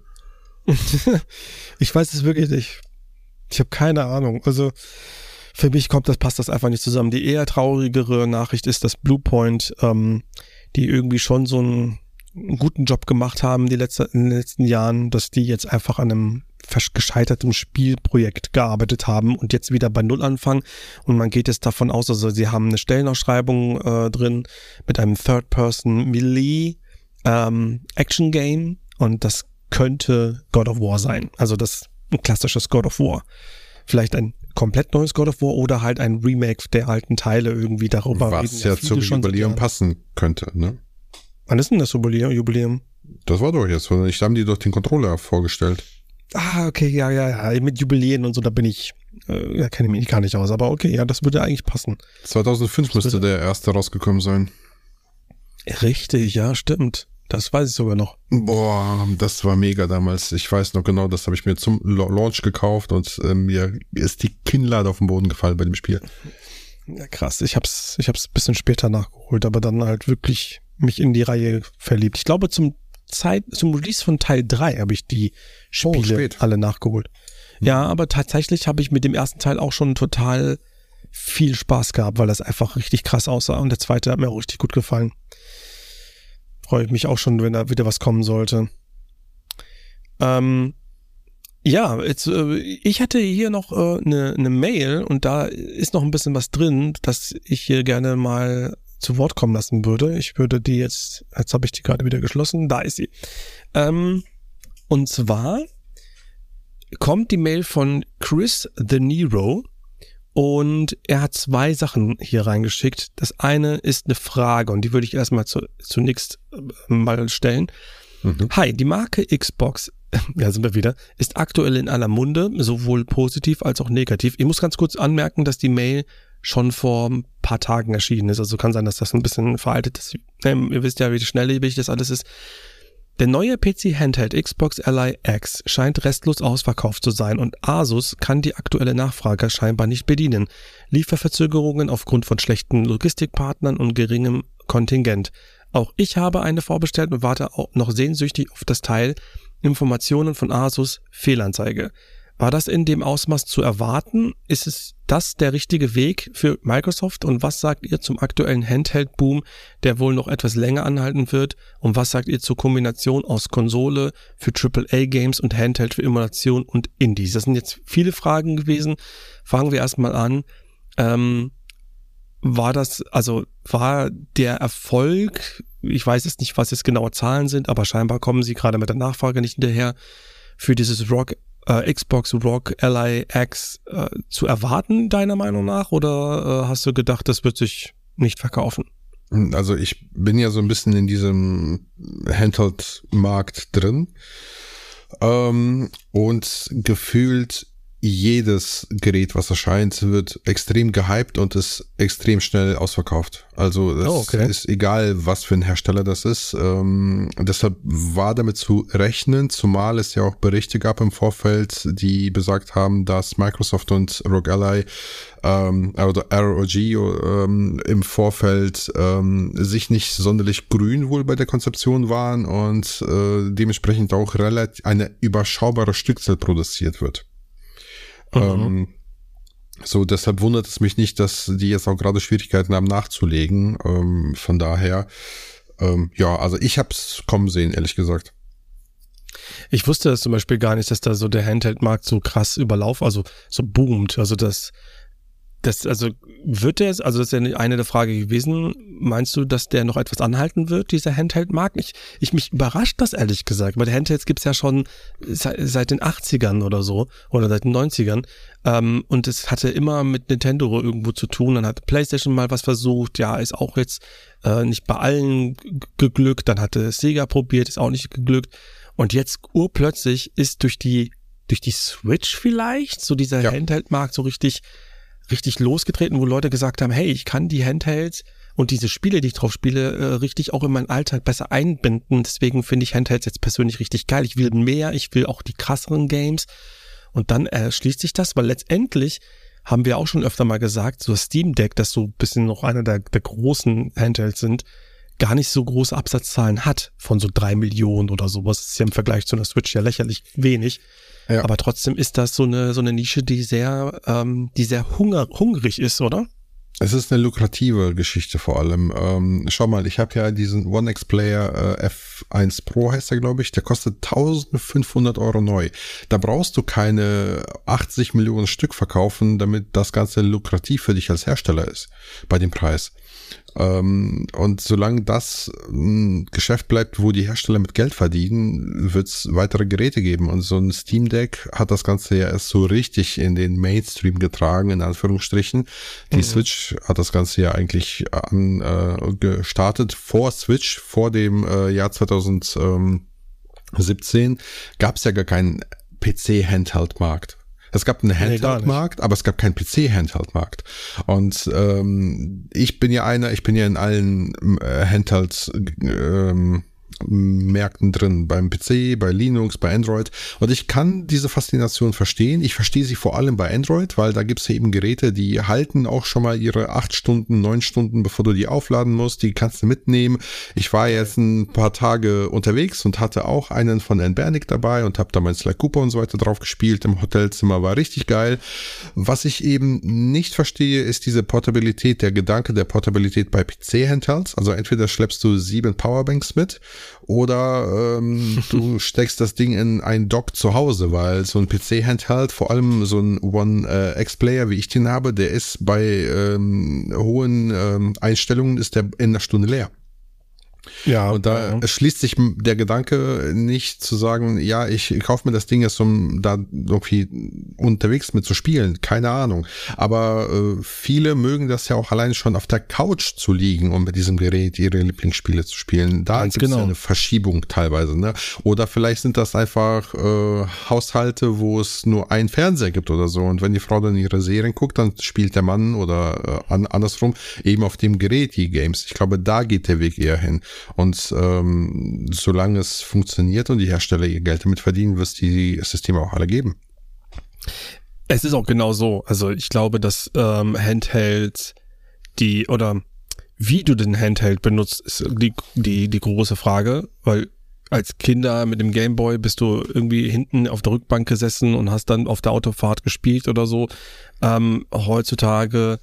Ich weiß es wirklich nicht. Ich habe keine Ahnung. Also für mich kommt das, passt das einfach nicht zusammen. Die eher traurigere Nachricht ist, dass Bluepoint, ähm, die irgendwie schon so ein einen guten Job gemacht haben die letzte, in den letzten Jahren, dass die jetzt einfach an einem gescheitertem Spielprojekt gearbeitet haben und jetzt wieder bei Null anfangen. Und man geht jetzt davon aus, also sie haben eine Stellenausschreibung äh, drin mit einem Third-Person-Melee ähm, Action-Game und das könnte God of War sein. Also das ein klassisches God of War. Vielleicht ein komplett neues God of War oder halt ein Remake der alten Teile irgendwie darüber. Was ja, ja zum Jubiläum passen könnte, ne? Wann ist denn das Jubiläum? Das war doch jetzt, ich haben die doch den Controller vorgestellt. Ah, okay, ja, ja, ja, mit Jubiläen und so, da bin ich, äh, ja, kenne ich mich gar nicht aus, aber okay, ja, das würde eigentlich passen. zweitausendfünf das müsste der erste rausgekommen sein. Richtig, ja, stimmt. Das weiß ich sogar noch. Boah, das war mega damals. Ich weiß noch genau, das habe ich mir zum Launch gekauft und äh, mir ist die Kinnlade auf den Boden gefallen bei dem Spiel. Ja, krass. Ich hab's, ich hab's ein bisschen später nachgeholt, aber dann halt wirklich mich in die Reihe verliebt. Ich glaube, zum Zeit, zum Release von Teil drei habe ich die Spiele oh, alle nachgeholt. Mhm. Ja, aber tatsächlich habe ich mit dem ersten Teil auch schon total viel Spaß gehabt, weil das einfach richtig krass aussah und der zweite hat mir auch richtig gut gefallen. Freue ich mich auch schon, wenn da wieder was kommen sollte. Ähm, ja, jetzt, äh, ich hatte hier noch eine äh, ne, ne Mail und da ist noch ein bisschen was drin, das ich hier gerne mal zu Wort kommen lassen würde. Ich würde die jetzt, jetzt habe ich die gerade wieder geschlossen, da ist sie. Ähm, und zwar kommt die Mail von Chris the Nero und er hat zwei Sachen hier reingeschickt. Das eine ist eine Frage und die würde ich erstmal zu, zunächst mal stellen. Mhm. Hi, die Marke Xbox, ja sind wir wieder, ist aktuell in aller Munde, sowohl positiv als auch negativ. Ich muss ganz kurz anmerken, dass die Mail schon vor ein paar Tagen erschienen ist. Also kann sein, dass das ein bisschen veraltet ist. Ihr wisst ja, wie schnelllebig das alles ist. Der neue P C-Handheld Xbox Ally X scheint restlos ausverkauft zu sein und Asus kann die aktuelle Nachfrage scheinbar nicht bedienen. Lieferverzögerungen aufgrund von schlechten Logistikpartnern und geringem Kontingent. Auch ich habe eine vorbestellt und warte auch noch sehnsüchtig auf das Teil. Informationen von Asus, Fehlanzeige. War das in dem Ausmaß zu erwarten? Ist es das der richtige Weg für Microsoft? Und was sagt ihr zum aktuellen Handheld-Boom, der wohl noch etwas länger anhalten wird? Und was sagt ihr zur Kombination aus Konsole für Triple A Games und Handheld für Emulation und Indies? Das sind jetzt viele Fragen gewesen. Fangen wir erstmal an. Ähm, war das, also war der Erfolg, ich weiß jetzt nicht, was jetzt genaue Zahlen sind, aber scheinbar kommen sie gerade mit der Nachfrage nicht hinterher, für dieses Rock Äh, Xbox Rock Ally X äh, zu erwarten, deiner Meinung nach? Oder äh, hast du gedacht, das wird sich nicht verkaufen? Also ich bin ja so ein bisschen in diesem Handheld-Markt drin ähm, und gefühlt jedes Gerät, was erscheint, wird extrem gehypt und ist extrem schnell ausverkauft. Also es oh, okay. ist egal, was für ein Hersteller das ist. Ähm, deshalb war damit zu rechnen, zumal es ja auch Berichte gab im Vorfeld, die besagt haben, dass Microsoft und R O G Ally ähm, oder R O G ähm, im Vorfeld ähm, sich nicht sonderlich grün wohl bei der Konzeption waren und äh, dementsprechend auch relativ eine überschaubare Stückzahl produziert wird. Mhm. Ähm, so, deshalb wundert es mich nicht, dass die jetzt auch gerade Schwierigkeiten haben nachzulegen. Ähm, von daher, ähm, ja, also ich hab's kommen sehen, ehrlich gesagt. Ich wusste das zum Beispiel gar nicht, dass da so der Handheld-Markt so krass überlaufen, also so boomt. Also das, das, also wird der, also das ist ja eine der Fragen gewesen, meinst du, dass der noch etwas anhalten wird, dieser Handheld-Markt? Ich, ich mich überrascht das ehrlich gesagt, weil Handhelds gibt's ja schon seit, seit den achtzigern oder so, oder seit den neunzigern, ähm, und es hatte immer mit Nintendo irgendwo zu tun, dann hat PlayStation mal was versucht, ja, ist auch jetzt äh, nicht bei allen geglückt, dann hatte Sega probiert, ist auch nicht geglückt, und jetzt urplötzlich ist durch die, durch die Switch vielleicht, so dieser ja. Handheld-Markt so richtig richtig losgetreten, wo Leute gesagt haben, hey, ich kann die Handhelds und diese Spiele, die ich drauf spiele, äh, richtig auch in meinen Alltag besser einbinden. Deswegen finde ich Handhelds jetzt persönlich richtig geil. Ich will mehr, ich will auch die krasseren Games. Und dann erschließt sich das, weil letztendlich haben wir auch schon öfter mal gesagt, so Steam Deck, das so ein bisschen noch einer der, der großen Handhelds sind, gar nicht so große Absatzzahlen hat von so drei Millionen oder sowas. Das ist ja im Vergleich zu einer Switch ja lächerlich wenig. Ja. Aber trotzdem ist das so eine so eine Nische, die sehr ähm, die sehr hunger, hungrig ist, oder? Es ist eine lukrative Geschichte vor allem. Ähm, schau mal, ich habe ja diesen One X Player äh, F eins Pro heißt der, glaube ich, der kostet eintausendfünfhundert Euro neu. Da brauchst du keine achtzig Millionen Stück verkaufen, damit das Ganze lukrativ für dich als Hersteller ist bei dem Preis. Ähm, und solange das ein Geschäft bleibt, wo die Hersteller mit Geld verdienen, wird es weitere Geräte geben. Und so ein Steam Deck hat das Ganze ja erst so richtig in den Mainstream getragen, in Anführungsstrichen. Die mhm. Switch hat das Ganze ja eigentlich an, äh, gestartet vor Switch, vor dem äh, Jahr zweitausendsiebzehn gab es ja gar keinen P C-Handheld-Markt. Es gab einen Handheld-Markt, aber es gab keinen P C-Handheld-Markt. Und ähm, ich bin ja einer, ich bin ja in allen äh, Handhelds ähm, Märkten drin, beim P C, bei Linux, bei Android. Und ich kann diese Faszination verstehen. Ich verstehe sie vor allem bei Android, weil da gibt es ja eben Geräte, die halten auch schon mal ihre acht Stunden, neun Stunden, bevor du die aufladen musst. Die kannst du mitnehmen. Ich war jetzt ein paar Tage unterwegs und hatte auch einen von Anbernic dabei und habe da mein Sly Cooper und so weiter drauf gespielt. Im Hotelzimmer war richtig geil. Was ich eben nicht verstehe, ist diese Portabilität, der Gedanke der Portabilität bei P C-Handhelds. Also entweder schleppst du sieben Powerbanks mit oder ähm, du steckst das Ding in ein Dock zu Hause, weil so ein P C-Handheld, vor allem so ein One X Player, wie ich den habe, der ist bei ähm, hohen ähm, Einstellungen, ist der in einer Stunde leer. Ja, und da ja. schließt sich der Gedanke nicht zu sagen, ja, ich kaufe mir das Ding jetzt, um da irgendwie unterwegs mit zu spielen, keine Ahnung. Aber äh, viele mögen das ja auch alleine schon auf der Couch zu liegen, um mit diesem Gerät ihre Lieblingsspiele zu spielen. Da gibt es genau. ja eine Verschiebung teilweise, ne? Oder vielleicht sind das einfach äh, Haushalte, wo es nur einen Fernseher gibt oder so. Und wenn die Frau dann ihre Serien guckt, dann spielt der Mann oder äh, an, andersrum eben auf dem Gerät die Games. Ich glaube, da geht der Weg eher hin. Und ähm, solange es funktioniert und die Hersteller ihr Geld damit verdienen, wird es die Systeme auch alle geben. Es ist auch genau so. Also ich glaube, dass ähm, Handhelds, die oder wie du den Handheld benutzt, ist die, die, die große Frage, weil als Kinder mit dem Gameboy bist du irgendwie hinten auf der Rückbank gesessen und hast dann auf der Autofahrt gespielt oder so. Ähm, heutzutage,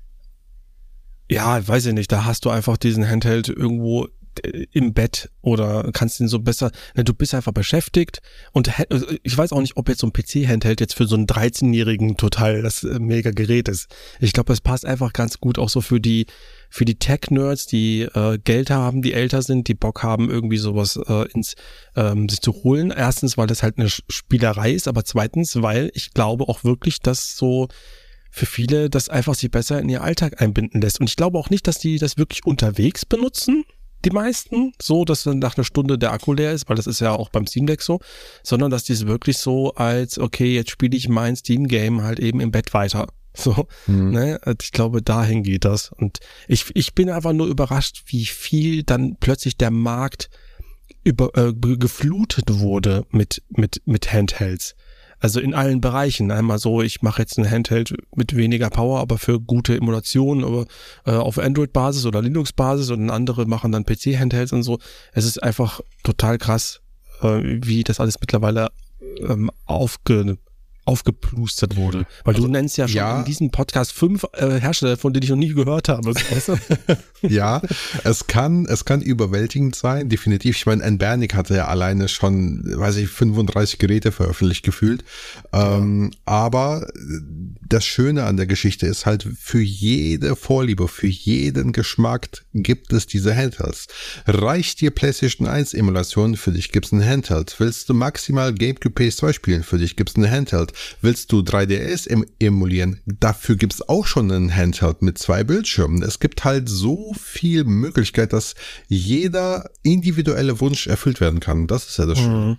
ja, weiß ich nicht, da hast du einfach diesen Handheld irgendwo im Bett oder kannst ihn so besser, ne, du bist einfach beschäftigt und ich weiß auch nicht, ob jetzt so ein P C-Handheld jetzt für so einen dreizehnjährigen total das mega Gerät ist. Ich glaube, das passt einfach ganz gut auch so für die für die Tech-Nerds, die äh, Geld haben, die älter sind, die Bock haben, irgendwie sowas äh, ins ähm, sich zu holen. Erstens, weil das halt eine Spielerei ist, aber zweitens, weil ich glaube auch wirklich, dass so für viele das einfach sich besser in ihr Alltag einbinden lässt. Und ich glaube auch nicht, dass die das wirklich unterwegs benutzen, die meisten, so, dass dann nach einer Stunde der Akku leer ist, weil das ist ja auch beim Steam Deck so, sondern dass die es wirklich so als, okay, jetzt spiele ich mein Steam-Game halt eben im Bett weiter. So, mhm. ne, ich glaube, dahin geht das. Und ich, ich bin einfach nur überrascht, wie viel dann plötzlich der Markt über, äh, geflutet wurde mit, mit, mit Handhelds. Also in allen Bereichen. Einmal so, ich mache jetzt ein Handheld mit weniger Power, aber für gute Emulationen, aber äh, auf Android-Basis oder Linux-Basis, und andere machen dann P C-Handhelds und so. Es ist einfach total krass, äh, wie das alles mittlerweile ähm, aufge aufgeplustert wurde. Weil also, du nennst ja schon ja. in diesem Podcast fünf äh, Hersteller, von denen ich noch nie gehört habe. Weißt du? Ja, es kann, es kann überwältigend sein, definitiv. Ich meine, Anbernic hatte ja alleine schon, weiß ich, fünfunddreißig Geräte veröffentlicht gefühlt. Ja. Ähm, aber das Schöne an der Geschichte ist halt, für jede Vorliebe, für jeden Geschmack gibt es diese Handhelds. Reicht dir PlayStation eins Emulation, für dich gibt's einen Handheld. Willst du maximal GameCube P S zwei spielen, für dich gibt's einen Handheld. Willst du drei D S em- emulieren? Dafür gibt's auch schon einen Handheld mit zwei Bildschirmen. Es gibt halt so viel Möglichkeit, dass jeder individuelle Wunsch erfüllt werden kann. Das ist ja das Schöne.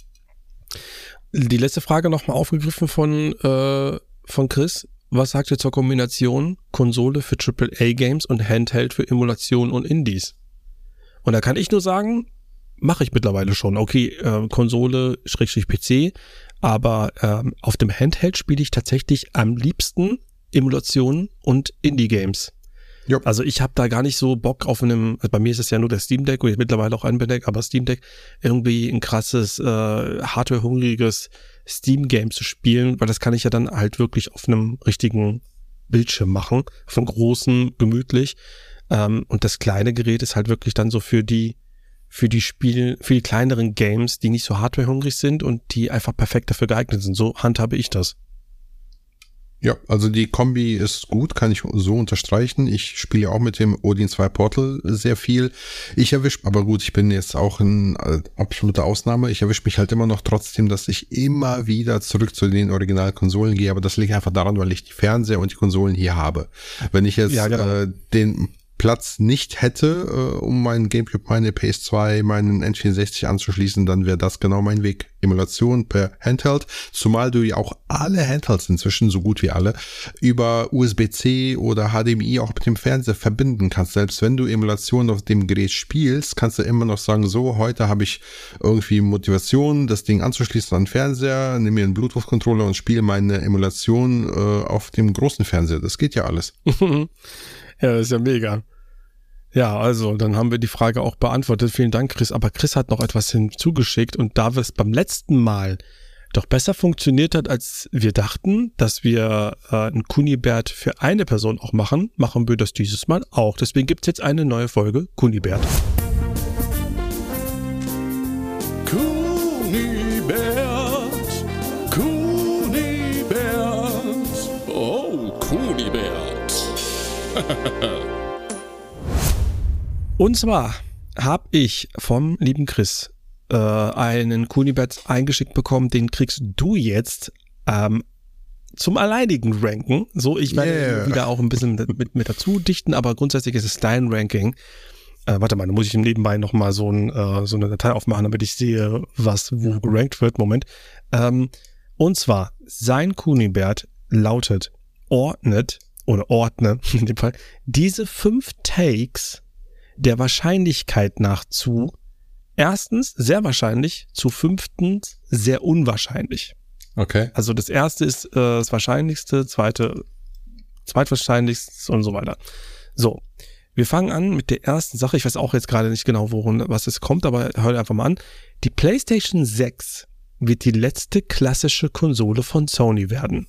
Die letzte Frage nochmal aufgegriffen von, äh, von Chris. Was sagt ihr zur Kombination Konsole für Triple A Games und Handheld für Emulation und Indies? Und da kann ich nur sagen, mache ich mittlerweile schon. Okay, äh, Konsole, Schrägstrich P C, aber ähm, auf dem Handheld spiele ich tatsächlich am liebsten Emulationen und Indie-Games. Jo. Also ich habe da gar nicht so Bock auf einem, also bei mir ist es ja nur der Steam Deck und jetzt mittlerweile auch Anbernic, aber Steam Deck, irgendwie ein krasses, äh, hardware-hungriges Steam-Game zu spielen, weil das kann ich ja dann halt wirklich auf einem richtigen Bildschirm machen, auf einem großen, gemütlich. Ähm, und das kleine Gerät ist halt wirklich dann so für die für die Spiel, für die kleineren Games, die nicht so hardwarehungrig sind und die einfach perfekt dafür geeignet sind. So handhabe ich das. Ja, also die Kombi ist gut, kann ich so unterstreichen. Ich spiele ja auch mit dem Odin zwei Portal sehr viel. Ich erwische, aber gut, ich bin jetzt auch eine äh, absolute Ausnahme. Ich erwische mich halt immer noch trotzdem, dass ich immer wieder zurück zu den Originalkonsolen gehe. Aber das liegt einfach daran, weil ich die Fernseher und die Konsolen hier habe. Wenn ich jetzt ja, genau. äh, den Platz nicht hätte, äh, um meinen GameCube, meine P S zwei, meinen N vierundsechzig anzuschließen, dann wäre das genau mein Weg. Emulation per Handheld, zumal du ja auch alle Handhelds inzwischen, so gut wie alle, über U S B C oder H D M I auch mit dem Fernseher verbinden kannst. Selbst wenn du Emulation auf dem Gerät spielst, kannst du immer noch sagen, so, heute habe ich irgendwie Motivation, das Ding anzuschließen an den Fernseher, nehme mir einen Bluetooth-Controller und spiele meine Emulation äh, auf dem großen Fernseher. Das geht ja alles. Ja, das ist ja mega. Ja, also, dann haben wir die Frage auch beantwortet. Vielen Dank, Chris. Aber Chris hat noch etwas hinzugeschickt und da wir es beim letzten Mal doch besser funktioniert hat, als wir dachten, dass wir äh, ein Kunibert für eine Person auch machen, machen wir das dieses Mal auch. Deswegen gibt's jetzt eine neue Folge Kunibert. Kunibert, Kunibert, oh, Kunibert. Und zwar habe ich vom lieben Chris äh, einen Kunibert eingeschickt bekommen, den kriegst du jetzt ähm, zum alleinigen Ranken. So, ich werde yeah. wieder auch ein bisschen mit, mit dazu dichten, aber grundsätzlich ist es dein Ranking. Äh, warte mal, da muss ich im Nebenbei nochmal so, ein, äh, so eine Datei aufmachen, damit ich sehe, was wo gerankt wird. Moment. Ähm, und zwar, sein Kunibert lautet ordnet oder ordne in dem Fall diese fünf Takes der Wahrscheinlichkeit nach zu erstens sehr wahrscheinlich, zu fünftens sehr unwahrscheinlich. Okay. Also das erste ist äh, das Wahrscheinlichste, zweite zweitwahrscheinlichste und so weiter. So, wir fangen an mit der ersten Sache. Ich weiß auch jetzt gerade nicht genau, worum was es kommt, aber hört einfach mal an. Die PlayStation sechs wird die letzte klassische Konsole von Sony werden.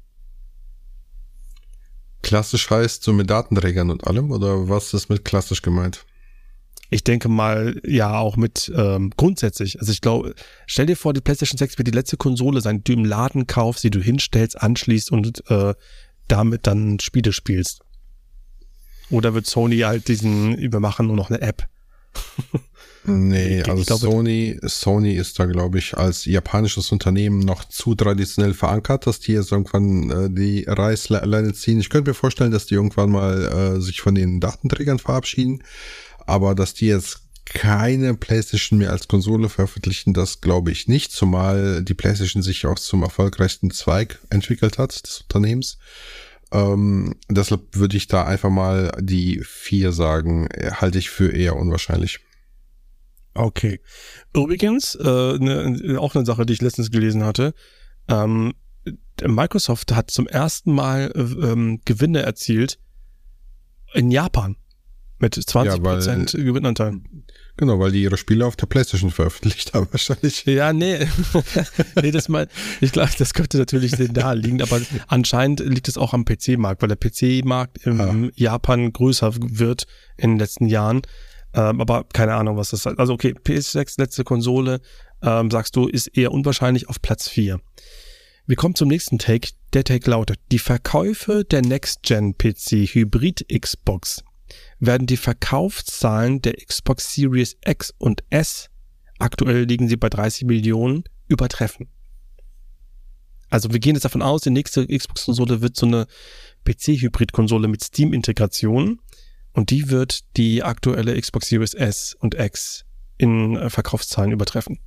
Klassisch heißt so mit Datenträgern und allem, oder was ist mit klassisch gemeint? Ich denke mal, ja, auch mit ähm, grundsätzlich. Also ich glaube, stell dir vor, die PlayStation sechs wird die letzte Konsole sein, die du im Laden kaufst, die du hinstellst, anschließt und äh, damit dann Spiele spielst. Oder wird Sony halt diesen, wir machen nur noch eine App? Nee, also ich glaube, Sony, Sony ist da, glaube ich, als japanisches Unternehmen noch zu traditionell verankert, dass die jetzt irgendwann äh, die Reißleine ziehen. Ich könnte mir vorstellen, dass die irgendwann mal äh, sich von den Datenträgern verabschieden, aber dass die jetzt keine PlayStation mehr als Konsole veröffentlichen, das glaube ich nicht, zumal die PlayStation sich auch zum erfolgreichsten Zweig entwickelt hat des Unternehmens. Ähm, deshalb würde ich da einfach mal die vier sagen, halte ich für eher unwahrscheinlich. Okay. Übrigens, äh, ne, auch eine Sache, die ich letztens gelesen hatte. Ähm, Microsoft hat zum ersten Mal äh, ähm, Gewinne erzielt in Japan mit zwanzig Prozent ja, Gewinnanteil. Genau, weil die ihre Spiele auf der PlayStation veröffentlicht haben wahrscheinlich. Ja, nee. nee, das mal, ich glaube, das könnte natürlich da liegen, aber anscheinend liegt es auch am P C-Markt, weil der P C-Markt in ah. Japan größer wird in den letzten Jahren. Ähm, aber keine Ahnung, was das ist. Also okay, P S sechs, letzte Konsole, ähm, sagst du, ist eher unwahrscheinlich auf Platz vier. Wir kommen zum nächsten Take. Der Take lautet, die Verkäufe der Next-Gen-P C-Hybrid-Xbox werden die Verkaufszahlen der Xbox Series X und S, aktuell liegen sie bei dreißig Millionen, übertreffen. Also wir gehen jetzt davon aus, die nächste Xbox-Konsole wird so eine P C-Hybrid-Konsole mit Steam-Integration. Und die wird die aktuelle Xbox Series S und X in äh, Verkaufszahlen übertreffen.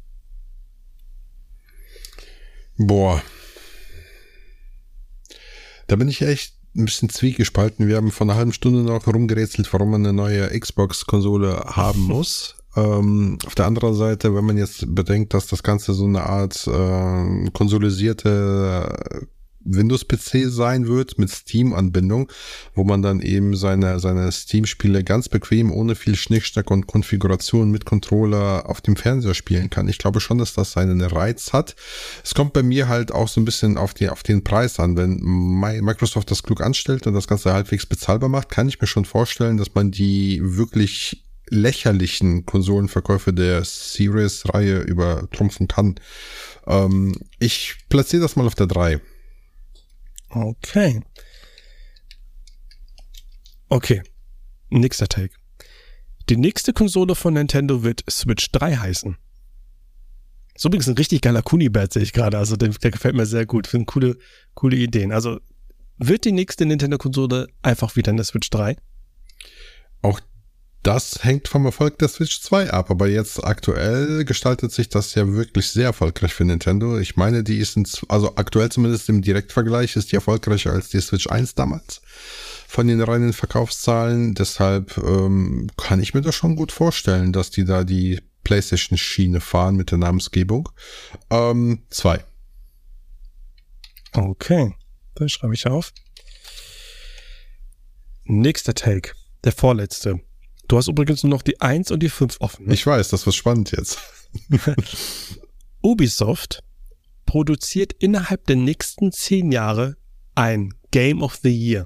Boah. Da bin ich echt ein bisschen zwiegespalten. Wir haben vor einer halben Stunde noch rumgerätselt, warum man eine neue Xbox-Konsole haben muss. ähm, auf der anderen Seite, wenn man jetzt bedenkt, dass das Ganze so eine Art äh, konsolisierte Windows-P C sein wird mit Steam-Anbindung, wo man dann eben seine, seine Steam-Spiele ganz bequem, ohne viel Schnickschnack und Konfiguration mit Controller auf dem Fernseher spielen kann. Ich glaube schon, dass das seinen Reiz hat. Es kommt bei mir halt auch so ein bisschen auf, die, auf den Preis an. Wenn Microsoft das klug anstellt und das Ganze halbwegs bezahlbar macht, kann ich mir schon vorstellen, dass man die wirklich lächerlichen Konsolenverkäufe der Series-Reihe übertrumpfen kann. Ähm, ich platziere das mal auf der drei. Okay. Okay. Nächster Take. Die nächste Konsole von Nintendo wird Switch drei heißen. Ist übrigens ein richtig geiler Kunibert, sehe ich gerade. Also der, der gefällt mir sehr gut. Finde coole, coole Ideen. Also wird die nächste Nintendo-Konsole einfach wieder eine Switch drei? Auch das hängt vom Erfolg der Switch zwei ab, aber jetzt aktuell gestaltet sich das ja wirklich sehr erfolgreich für Nintendo. Ich meine, die ist, in, also aktuell zumindest im Direktvergleich, ist die erfolgreicher als die Switch eins damals von den reinen Verkaufszahlen. Deshalb ähm, kann ich mir das schon gut vorstellen, dass die da die PlayStation-Schiene fahren mit der Namensgebung. Ähm, zwei. Okay, das schreibe ich auf. Nächster Take, der vorletzte. Du hast übrigens nur noch die eins und die fünf offen. Ne? Ich weiß, das wird spannend jetzt. Ubisoft produziert innerhalb der nächsten zehn Jahre ein Game of the Year.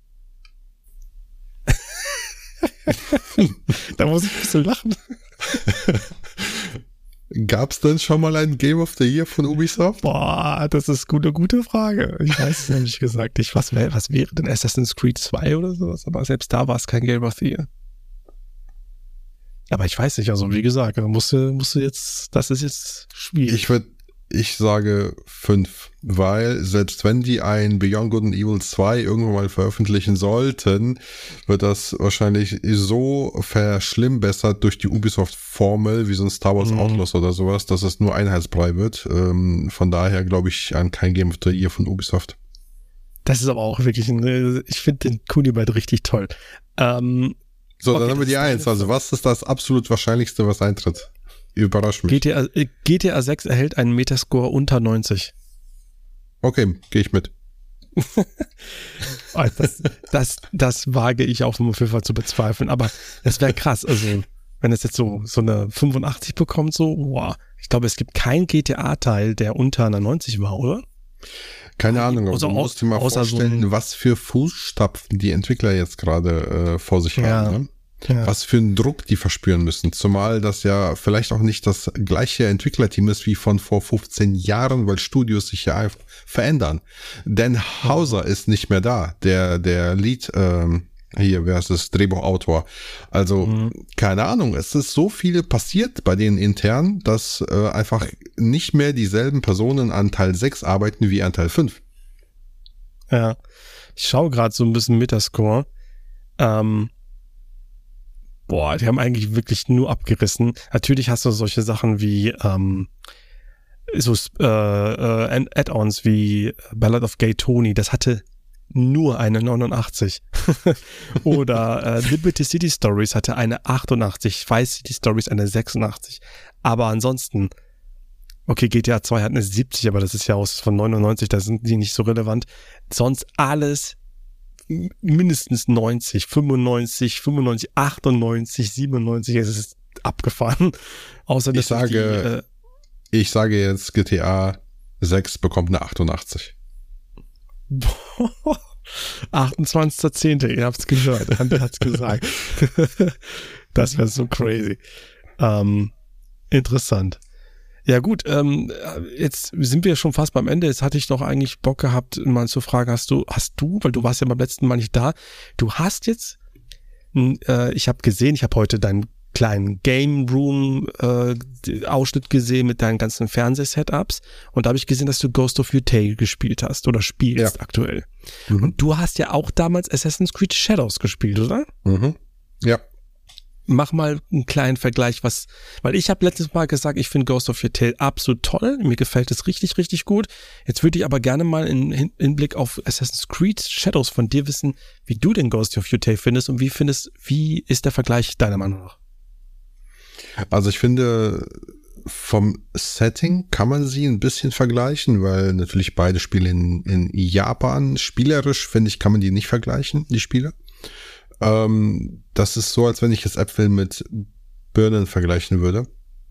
Da muss ich ein bisschen lachen. Gab's denn schon mal ein Game of the Year von Ubisoft? Boah, das ist eine gute Frage. Ich weiß es ehrlich gesagt nicht. Was, wär, was wäre denn Assassin's Creed zwei oder sowas? Aber selbst da war es kein Game of the Year. Aber ich weiß nicht, also wie gesagt, musst du, musst du jetzt, das ist jetzt schwierig. Ich würde, ich sage fünf, weil selbst wenn die ein Beyond Good and Evil zwei irgendwann mal veröffentlichen sollten, wird das wahrscheinlich so verschlimmbessert durch die Ubisoft-Formel wie so ein Star Wars mhm. Outlaws oder sowas, dass es nur Einheitsbrei wird. Ähm, von daher glaube ich an kein Game of the Year von Ubisoft. Das ist aber auch wirklich, ein, ich finde den Kunibert richtig toll. Ähm, So, okay, dann haben wir die eins. Also was ist das absolut Wahrscheinlichste, was eintritt? Überrasch mich. G T A, äh, G T A sechs erhält einen Metascore unter neunzig. Okay, gehe ich mit. das, das, das wage ich auf jeden Fall zu bezweifeln. Aber das wäre krass. Also wenn es jetzt so, so eine fünfundachtzig bekommt, so, wow. Ich glaube, es gibt keinen G T A-Teil, der unter einer neunzig war, oder? Keine Ahnung, aber außer, du musst dir mal vorstellen, so was für Fußstapfen die Entwickler jetzt gerade äh, vor sich ja, haben. Ne? Ja. Was für einen Druck die verspüren müssen. Zumal das ja vielleicht auch nicht das gleiche Entwicklerteam ist wie von vor fünfzehn Jahren, weil Studios sich ja einfach verändern. Dan Houser ist nicht mehr da, der der Lead, ähm, hier, wer ist das, Drehbuchautor. Also, mhm. keine Ahnung, es ist so viel passiert bei denen intern, dass äh, einfach nicht mehr dieselben Personen an Teil sechs arbeiten wie an Teil fünf. Ja, ich schaue gerade so ein bisschen Metascore. Ähm, boah, die haben eigentlich wirklich nur abgerissen. Natürlich hast du solche Sachen wie ähm, so äh, äh, Add-ons wie Ballad of Gay Tony, das hatte nur eine neunundachtzig. Oder äh, Liberty City Stories hatte eine achtundachtzig, Vice City Stories eine sechsundachtzig. Aber ansonsten, okay, G T A zwei hat eine siebzig, aber das ist ja aus von neunundneunzig, da sind die nicht so relevant. Sonst alles mindestens neunzig, fünfundneunzig, fünfundneunzig, achtundneunzig, siebenundneunzig, es ist abgefahren. Außer ich sage, die, äh, ich sage jetzt, G T A sechs bekommt eine achtundachtzig. achtundzwanzigster zehnter Ihr habt's gehört, André hat's gesagt. Das wäre so crazy. Ähm, interessant. Ja gut, ähm, jetzt sind wir schon fast beim Ende. Jetzt hatte ich doch eigentlich Bock gehabt, mal zu fragen, hast du, hast du, weil du warst ja beim letzten Mal nicht da, du hast jetzt, äh, ich habe gesehen, ich habe heute deinen kleinen Game Room äh, Ausschnitt gesehen mit deinen ganzen Fernseh-Setups und da habe ich gesehen, dass du Ghost of Yotei gespielt hast oder spielst ja. aktuell. Mhm. Und du hast ja auch damals Assassin's Creed Shadows gespielt, oder? Mhm. Ja. Mach mal einen kleinen Vergleich, was, weil ich habe letztes Mal gesagt, ich finde Ghost of Yotei absolut toll, mir gefällt es richtig, richtig gut. Jetzt würde ich aber gerne mal in Hinblick auf Assassin's Creed Shadows von dir wissen, wie du den Ghost of Yotei findest und wie findest, wie ist der Vergleich deiner Meinung nach? Also ich finde, vom Setting kann man sie ein bisschen vergleichen, weil natürlich beide Spiele in, in Japan, spielerisch, finde ich, kann man die nicht vergleichen, die Spiele. Ähm, das ist so, als wenn ich jetzt Äpfel mit Birnen vergleichen würde.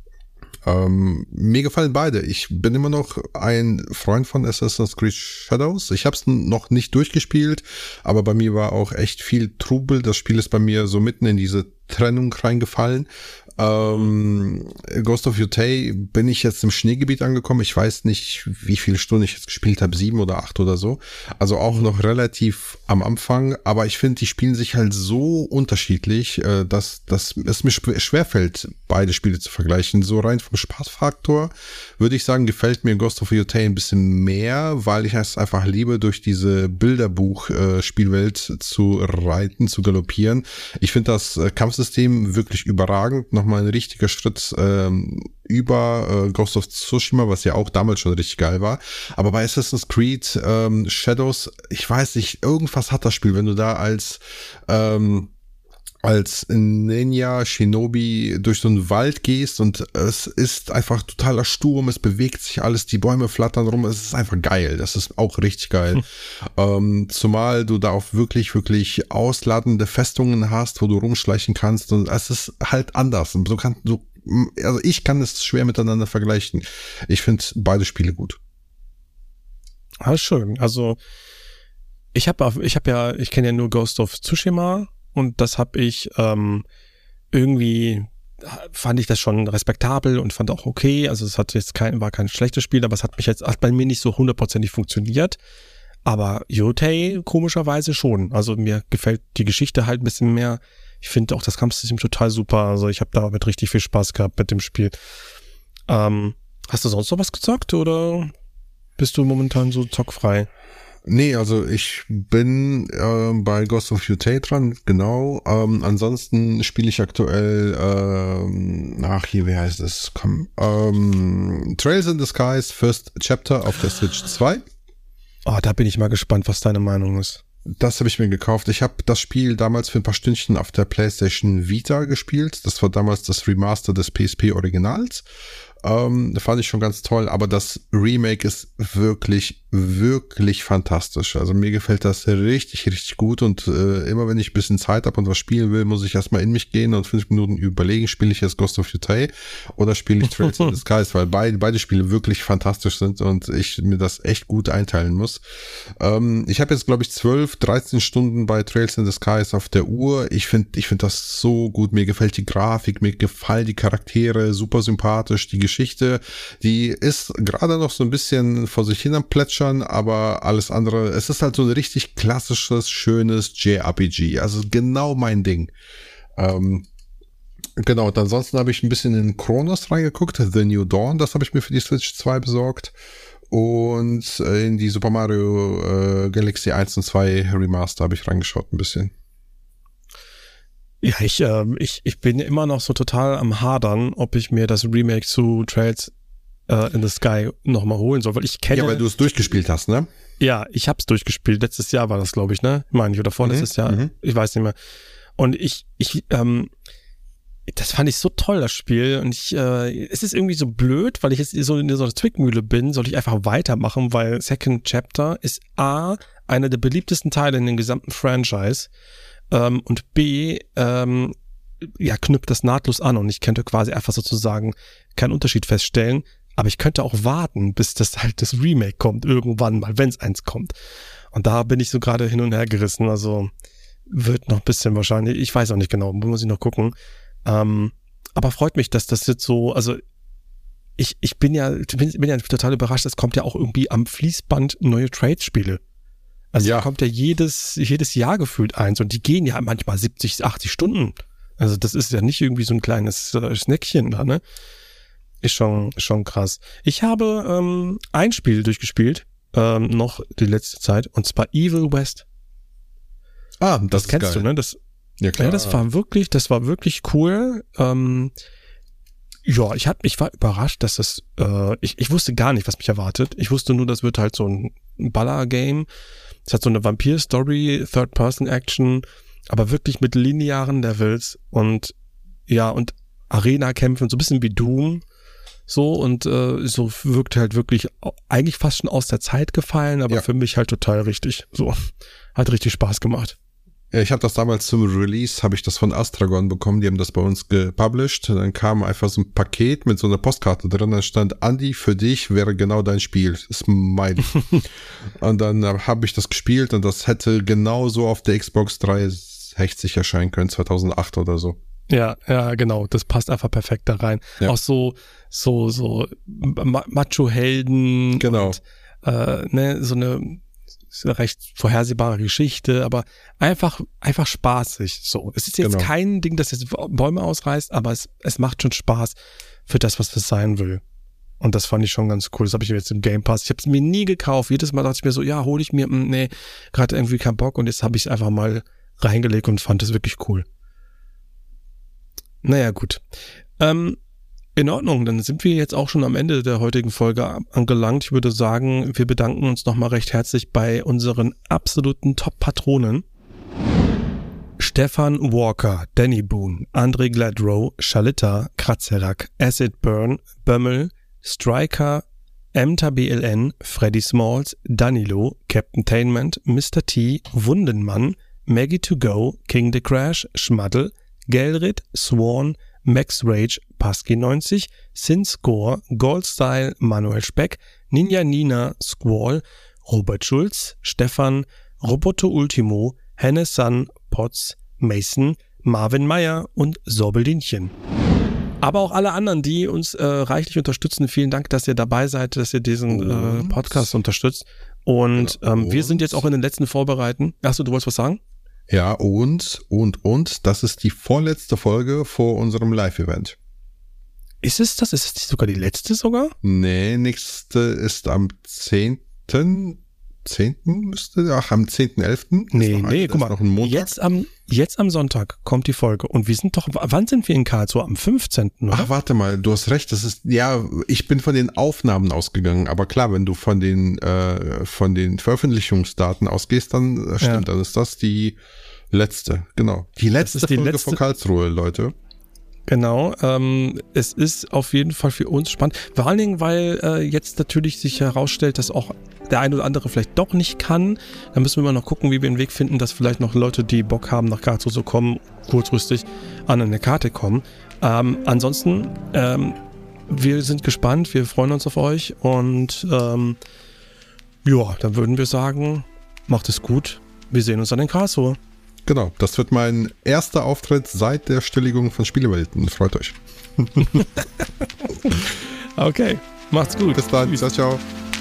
Ähm, mir gefallen beide. Ich bin immer noch ein Freund von Assassin's Creed Shadows. Ich habe es noch nicht durchgespielt, aber bei mir war auch echt viel Trubel. Das Spiel ist bei mir so mitten in diese Trennung reingefallen. Ähm, Ghost of Yotei bin ich jetzt im Schneegebiet angekommen. Ich weiß nicht, wie viele Stunden ich jetzt gespielt habe, sieben oder acht oder so. Also auch noch relativ am Anfang. Aber ich finde, die spielen sich halt so unterschiedlich, äh, dass, dass es mir schwerfällt, beide Spiele zu vergleichen. So rein vom Spaßfaktor würde ich sagen, gefällt mir Ghost of Yotei ein bisschen mehr, weil ich es einfach liebe, durch diese Bilderbuch-Spielwelt äh, zu reiten, zu galoppieren. Ich finde das äh, Kampfsystem wirklich überragend. Nochmal ein richtiger Schritt ähm, über äh, Ghost of Tsushima, was ja auch damals schon richtig geil war. Aber bei Assassin's Creed ähm, Shadows, ich weiß nicht, irgendwas hat das Spiel, wenn du da als ähm, als Ninja Shinobi durch so einen Wald gehst und es ist einfach totaler Sturm, es bewegt sich alles, die Bäume flattern rum, es ist einfach geil, das ist auch richtig geil. Hm. Ähm, zumal du da auch wirklich, wirklich ausladende Festungen hast, wo du rumschleichen kannst und es ist halt anders. Du kannst, du, also ich kann es schwer miteinander vergleichen. Ich finde beide Spiele gut. Ah, schön. Also ich habe ich habe ja, ich kenne ja nur Ghost of Tsushima. Und das habe ich ähm, irgendwie, fand ich das schon respektabel und fand auch okay. Also es hat jetzt kein, war kein schlechtes Spiel, aber es hat mich jetzt, hat bei mir nicht so hundertprozentig funktioniert. Aber Yotei komischerweise schon. Also mir gefällt die Geschichte halt ein bisschen mehr. Ich finde auch das Kampfsystem total super. Also ich habe damit richtig viel Spaß gehabt mit dem Spiel. Ähm, hast du sonst noch was gezockt oder bist du momentan so zockfrei? Nee, also ich bin äh, bei Ghost of Yotei dran, genau. Ähm, ansonsten spiele ich aktuell, ähm, ach hier, wie heißt es? Komm, ähm, Trails in the Skies, First Chapter auf der Switch zwei. Oh, da bin ich mal gespannt, was deine Meinung ist. Das habe ich mir gekauft. Ich habe das Spiel damals für ein paar Stündchen auf der PlayStation Vita gespielt. Das war damals das Remaster des P S P-Originals. Ähm, fand ich schon ganz toll, aber das Remake ist wirklich, wirklich fantastisch. Also mir gefällt das richtig, richtig gut und äh, immer wenn ich ein bisschen Zeit habe und was spielen will, muss ich erstmal in mich gehen und fünf Minuten überlegen, spiele ich jetzt Ghost of Yotei oder spiele ich Trails in the Skies, weil beide, beide Spiele wirklich fantastisch sind und ich mir das echt gut einteilen muss. Ähm, ich habe jetzt, glaube ich, zwölf, dreizehn Stunden bei Trails in the Skies auf der Uhr. Ich finde ich finde das so gut. Mir gefällt die Grafik, mir gefallen die Charaktere, super sympathisch, die Geschichte, die ist gerade noch so ein bisschen vor sich hin am Plätschern, aber alles andere, es ist halt so ein richtig klassisches, schönes J R P G, also genau mein Ding. Ähm, genau, und ansonsten habe ich ein bisschen in Chronos reingeguckt, The New Dawn, das habe ich mir für die Switch zwei besorgt und in die Super Mario äh, Galaxy eins und zwei Remaster habe ich reingeschaut ein bisschen. Ja, ich, äh, ich, ich bin immer noch so total am Hadern, ob ich mir das Remake zu Trails äh, in the Sky nochmal holen soll, weil ich kenne... Ja, weil du es durchgespielt hast, ne? Ja, ich hab's durchgespielt. Letztes Jahr war das, glaube ich, ne? Meine ich, oder vorletztes mhm, Jahr. Mhm. Ich weiß nicht mehr. Und ich, ich, ähm, das fand ich so toll, das Spiel. Und ich, äh, es ist irgendwie so blöd, weil ich jetzt so in so einer Zwickmühle bin, soll ich einfach weitermachen, weil Second Chapter ist A, einer der beliebtesten Teile in dem gesamten Franchise. Ähm, und B, ähm, ja, knüpft das nahtlos an und ich könnte quasi einfach sozusagen keinen Unterschied feststellen, aber ich könnte auch warten, bis das halt das Remake kommt, irgendwann mal, wenn es eins kommt. Und da bin ich so gerade hin und her gerissen, also wird noch ein bisschen wahrscheinlich, ich weiß auch nicht genau, muss ich noch gucken. Ähm, aber freut mich, dass das jetzt so, also ich, ich bin ja, bin, bin ja total überrascht, es kommt ja auch irgendwie am Fließband neue Trade-Spiele. Also ja. Da kommt ja jedes, jedes Jahr gefühlt eins und die gehen ja manchmal siebzig, achtzig Stunden. Also das ist ja nicht irgendwie so ein kleines äh, Snackchen da, ne? Ist schon, schon krass. Ich habe ähm, ein Spiel durchgespielt, ähm, noch die letzte Zeit, und zwar Evil West. Ah, das, das kennst geil. du, ne? Das, ja, klar. Ja, das war wirklich, das war wirklich cool. Ähm, ja, ich hab, ich war überrascht, dass das, äh, ich, ich wusste gar nicht, was mich erwartet. Ich wusste nur, das wird halt so ein Baller-Game. Es hat so eine Vampir-Story, Third-Person-Action, aber wirklich mit linearen Levels und ja, und Arena-Kämpfen, so ein bisschen wie Doom. so und äh, so wirkt halt wirklich eigentlich fast schon aus der Zeit gefallen, aber ja. für mich halt total richtig. So, hat richtig Spaß gemacht. Ja, ich habe das damals zum Release, habe ich das von Astragon bekommen, die haben das bei uns gepublished. Dann kam einfach so ein Paket mit so einer Postkarte drin, da stand, Andi, für dich wäre genau dein Spiel. Smiley. Und dann äh, habe ich das gespielt und das hätte genauso auf der Xbox dreihundertsechzig erscheinen können, zweitausendacht oder so. Ja, ja, genau. Das passt einfach perfekt da rein. Ja. Auch so, so, so Ma- Macho-Helden. Genau. Und, äh, ne, so eine, ist eine recht vorhersehbare Geschichte, aber einfach, einfach spaßig. So. Es ist jetzt Genau. kein Ding, das jetzt Bäume ausreißt, aber es, es macht schon Spaß für das, was es sein will. Und das fand ich schon ganz cool. Das habe ich jetzt im Game Pass. Ich habe es mir nie gekauft. Jedes Mal dachte ich mir so, ja, hole ich mir, mh, nee, gerade irgendwie keinen Bock. Und jetzt habe ich es einfach mal reingelegt und fand es wirklich cool. Naja, gut. Ähm, in Ordnung, dann sind wir jetzt auch schon am Ende der heutigen Folge angelangt. Ich würde sagen, wir bedanken uns nochmal recht herzlich bei unseren absoluten Top-Patronen. Stefan Walker, Danny Boone, André Gladrow, Shalita, Kratzerak, Acid Burn, Bömmel, Striker, Emta B L N, Freddy Smalls, Danilo, Captain Tainment, Mister T, Wundenmann, Maggie to Go, King the Crash, Schmaddel, Gelrit, Swan, Max Rage, Pasky neunzig, Sin Score, Goldstyle, Manuel Speck, Ninja Nina, Squall, Robert Schulz, Stefan, Roboto Ultimo, Henne Sun, Potts, Mason, Marvin Meyer und Sorbelinchen. Aber auch alle anderen, die uns äh, reichlich unterstützen. Vielen Dank, dass ihr dabei seid, dass ihr diesen äh, Podcast unterstützt. Und ähm, wir sind jetzt auch in den letzten Vorbereiten. Achso, du wolltest was sagen? Ja, und, und, und, das ist die vorletzte Folge vor unserem Live-Event. Ist es das? Ist es sogar die letzte sogar? Nee, nächste ist am zehnten zehnten müsste, ach, am zehnten elften Nee, nee, guck mal, noch ein Montag. jetzt am, jetzt am Sonntag kommt die Folge und wir sind doch, wann sind wir in Karlsruhe? Am fünfzehnten oder? Ach, warte mal, du hast recht, das ist, ja, ich bin von den Aufnahmen ausgegangen, aber klar, wenn du von den, äh, von den Veröffentlichungsdaten ausgehst, dann äh, stimmt, Ja. dann ist das die letzte, genau. Die letzte ist die Folge letzte- von Karlsruhe, Leute. Genau, ähm, es ist auf jeden Fall für uns spannend. Vor allen Dingen, weil äh, jetzt natürlich sich herausstellt, dass auch der eine oder andere vielleicht doch nicht kann. Da müssen wir mal noch gucken, wie wir einen Weg finden, dass vielleicht noch Leute, die Bock haben, nach Karlsruhe zu kommen, kurzfristig an eine Karte kommen. Ähm, ansonsten, ähm, wir sind gespannt, wir freuen uns auf euch und ähm, ja, dann würden wir sagen, macht es gut. Wir sehen uns dann in Karlsruhe. Genau, das wird mein erster Auftritt seit der Stilllegung von Spielewelten. Freut euch. Okay, macht's gut. Bis dann, Tschüss. ciao, ciao.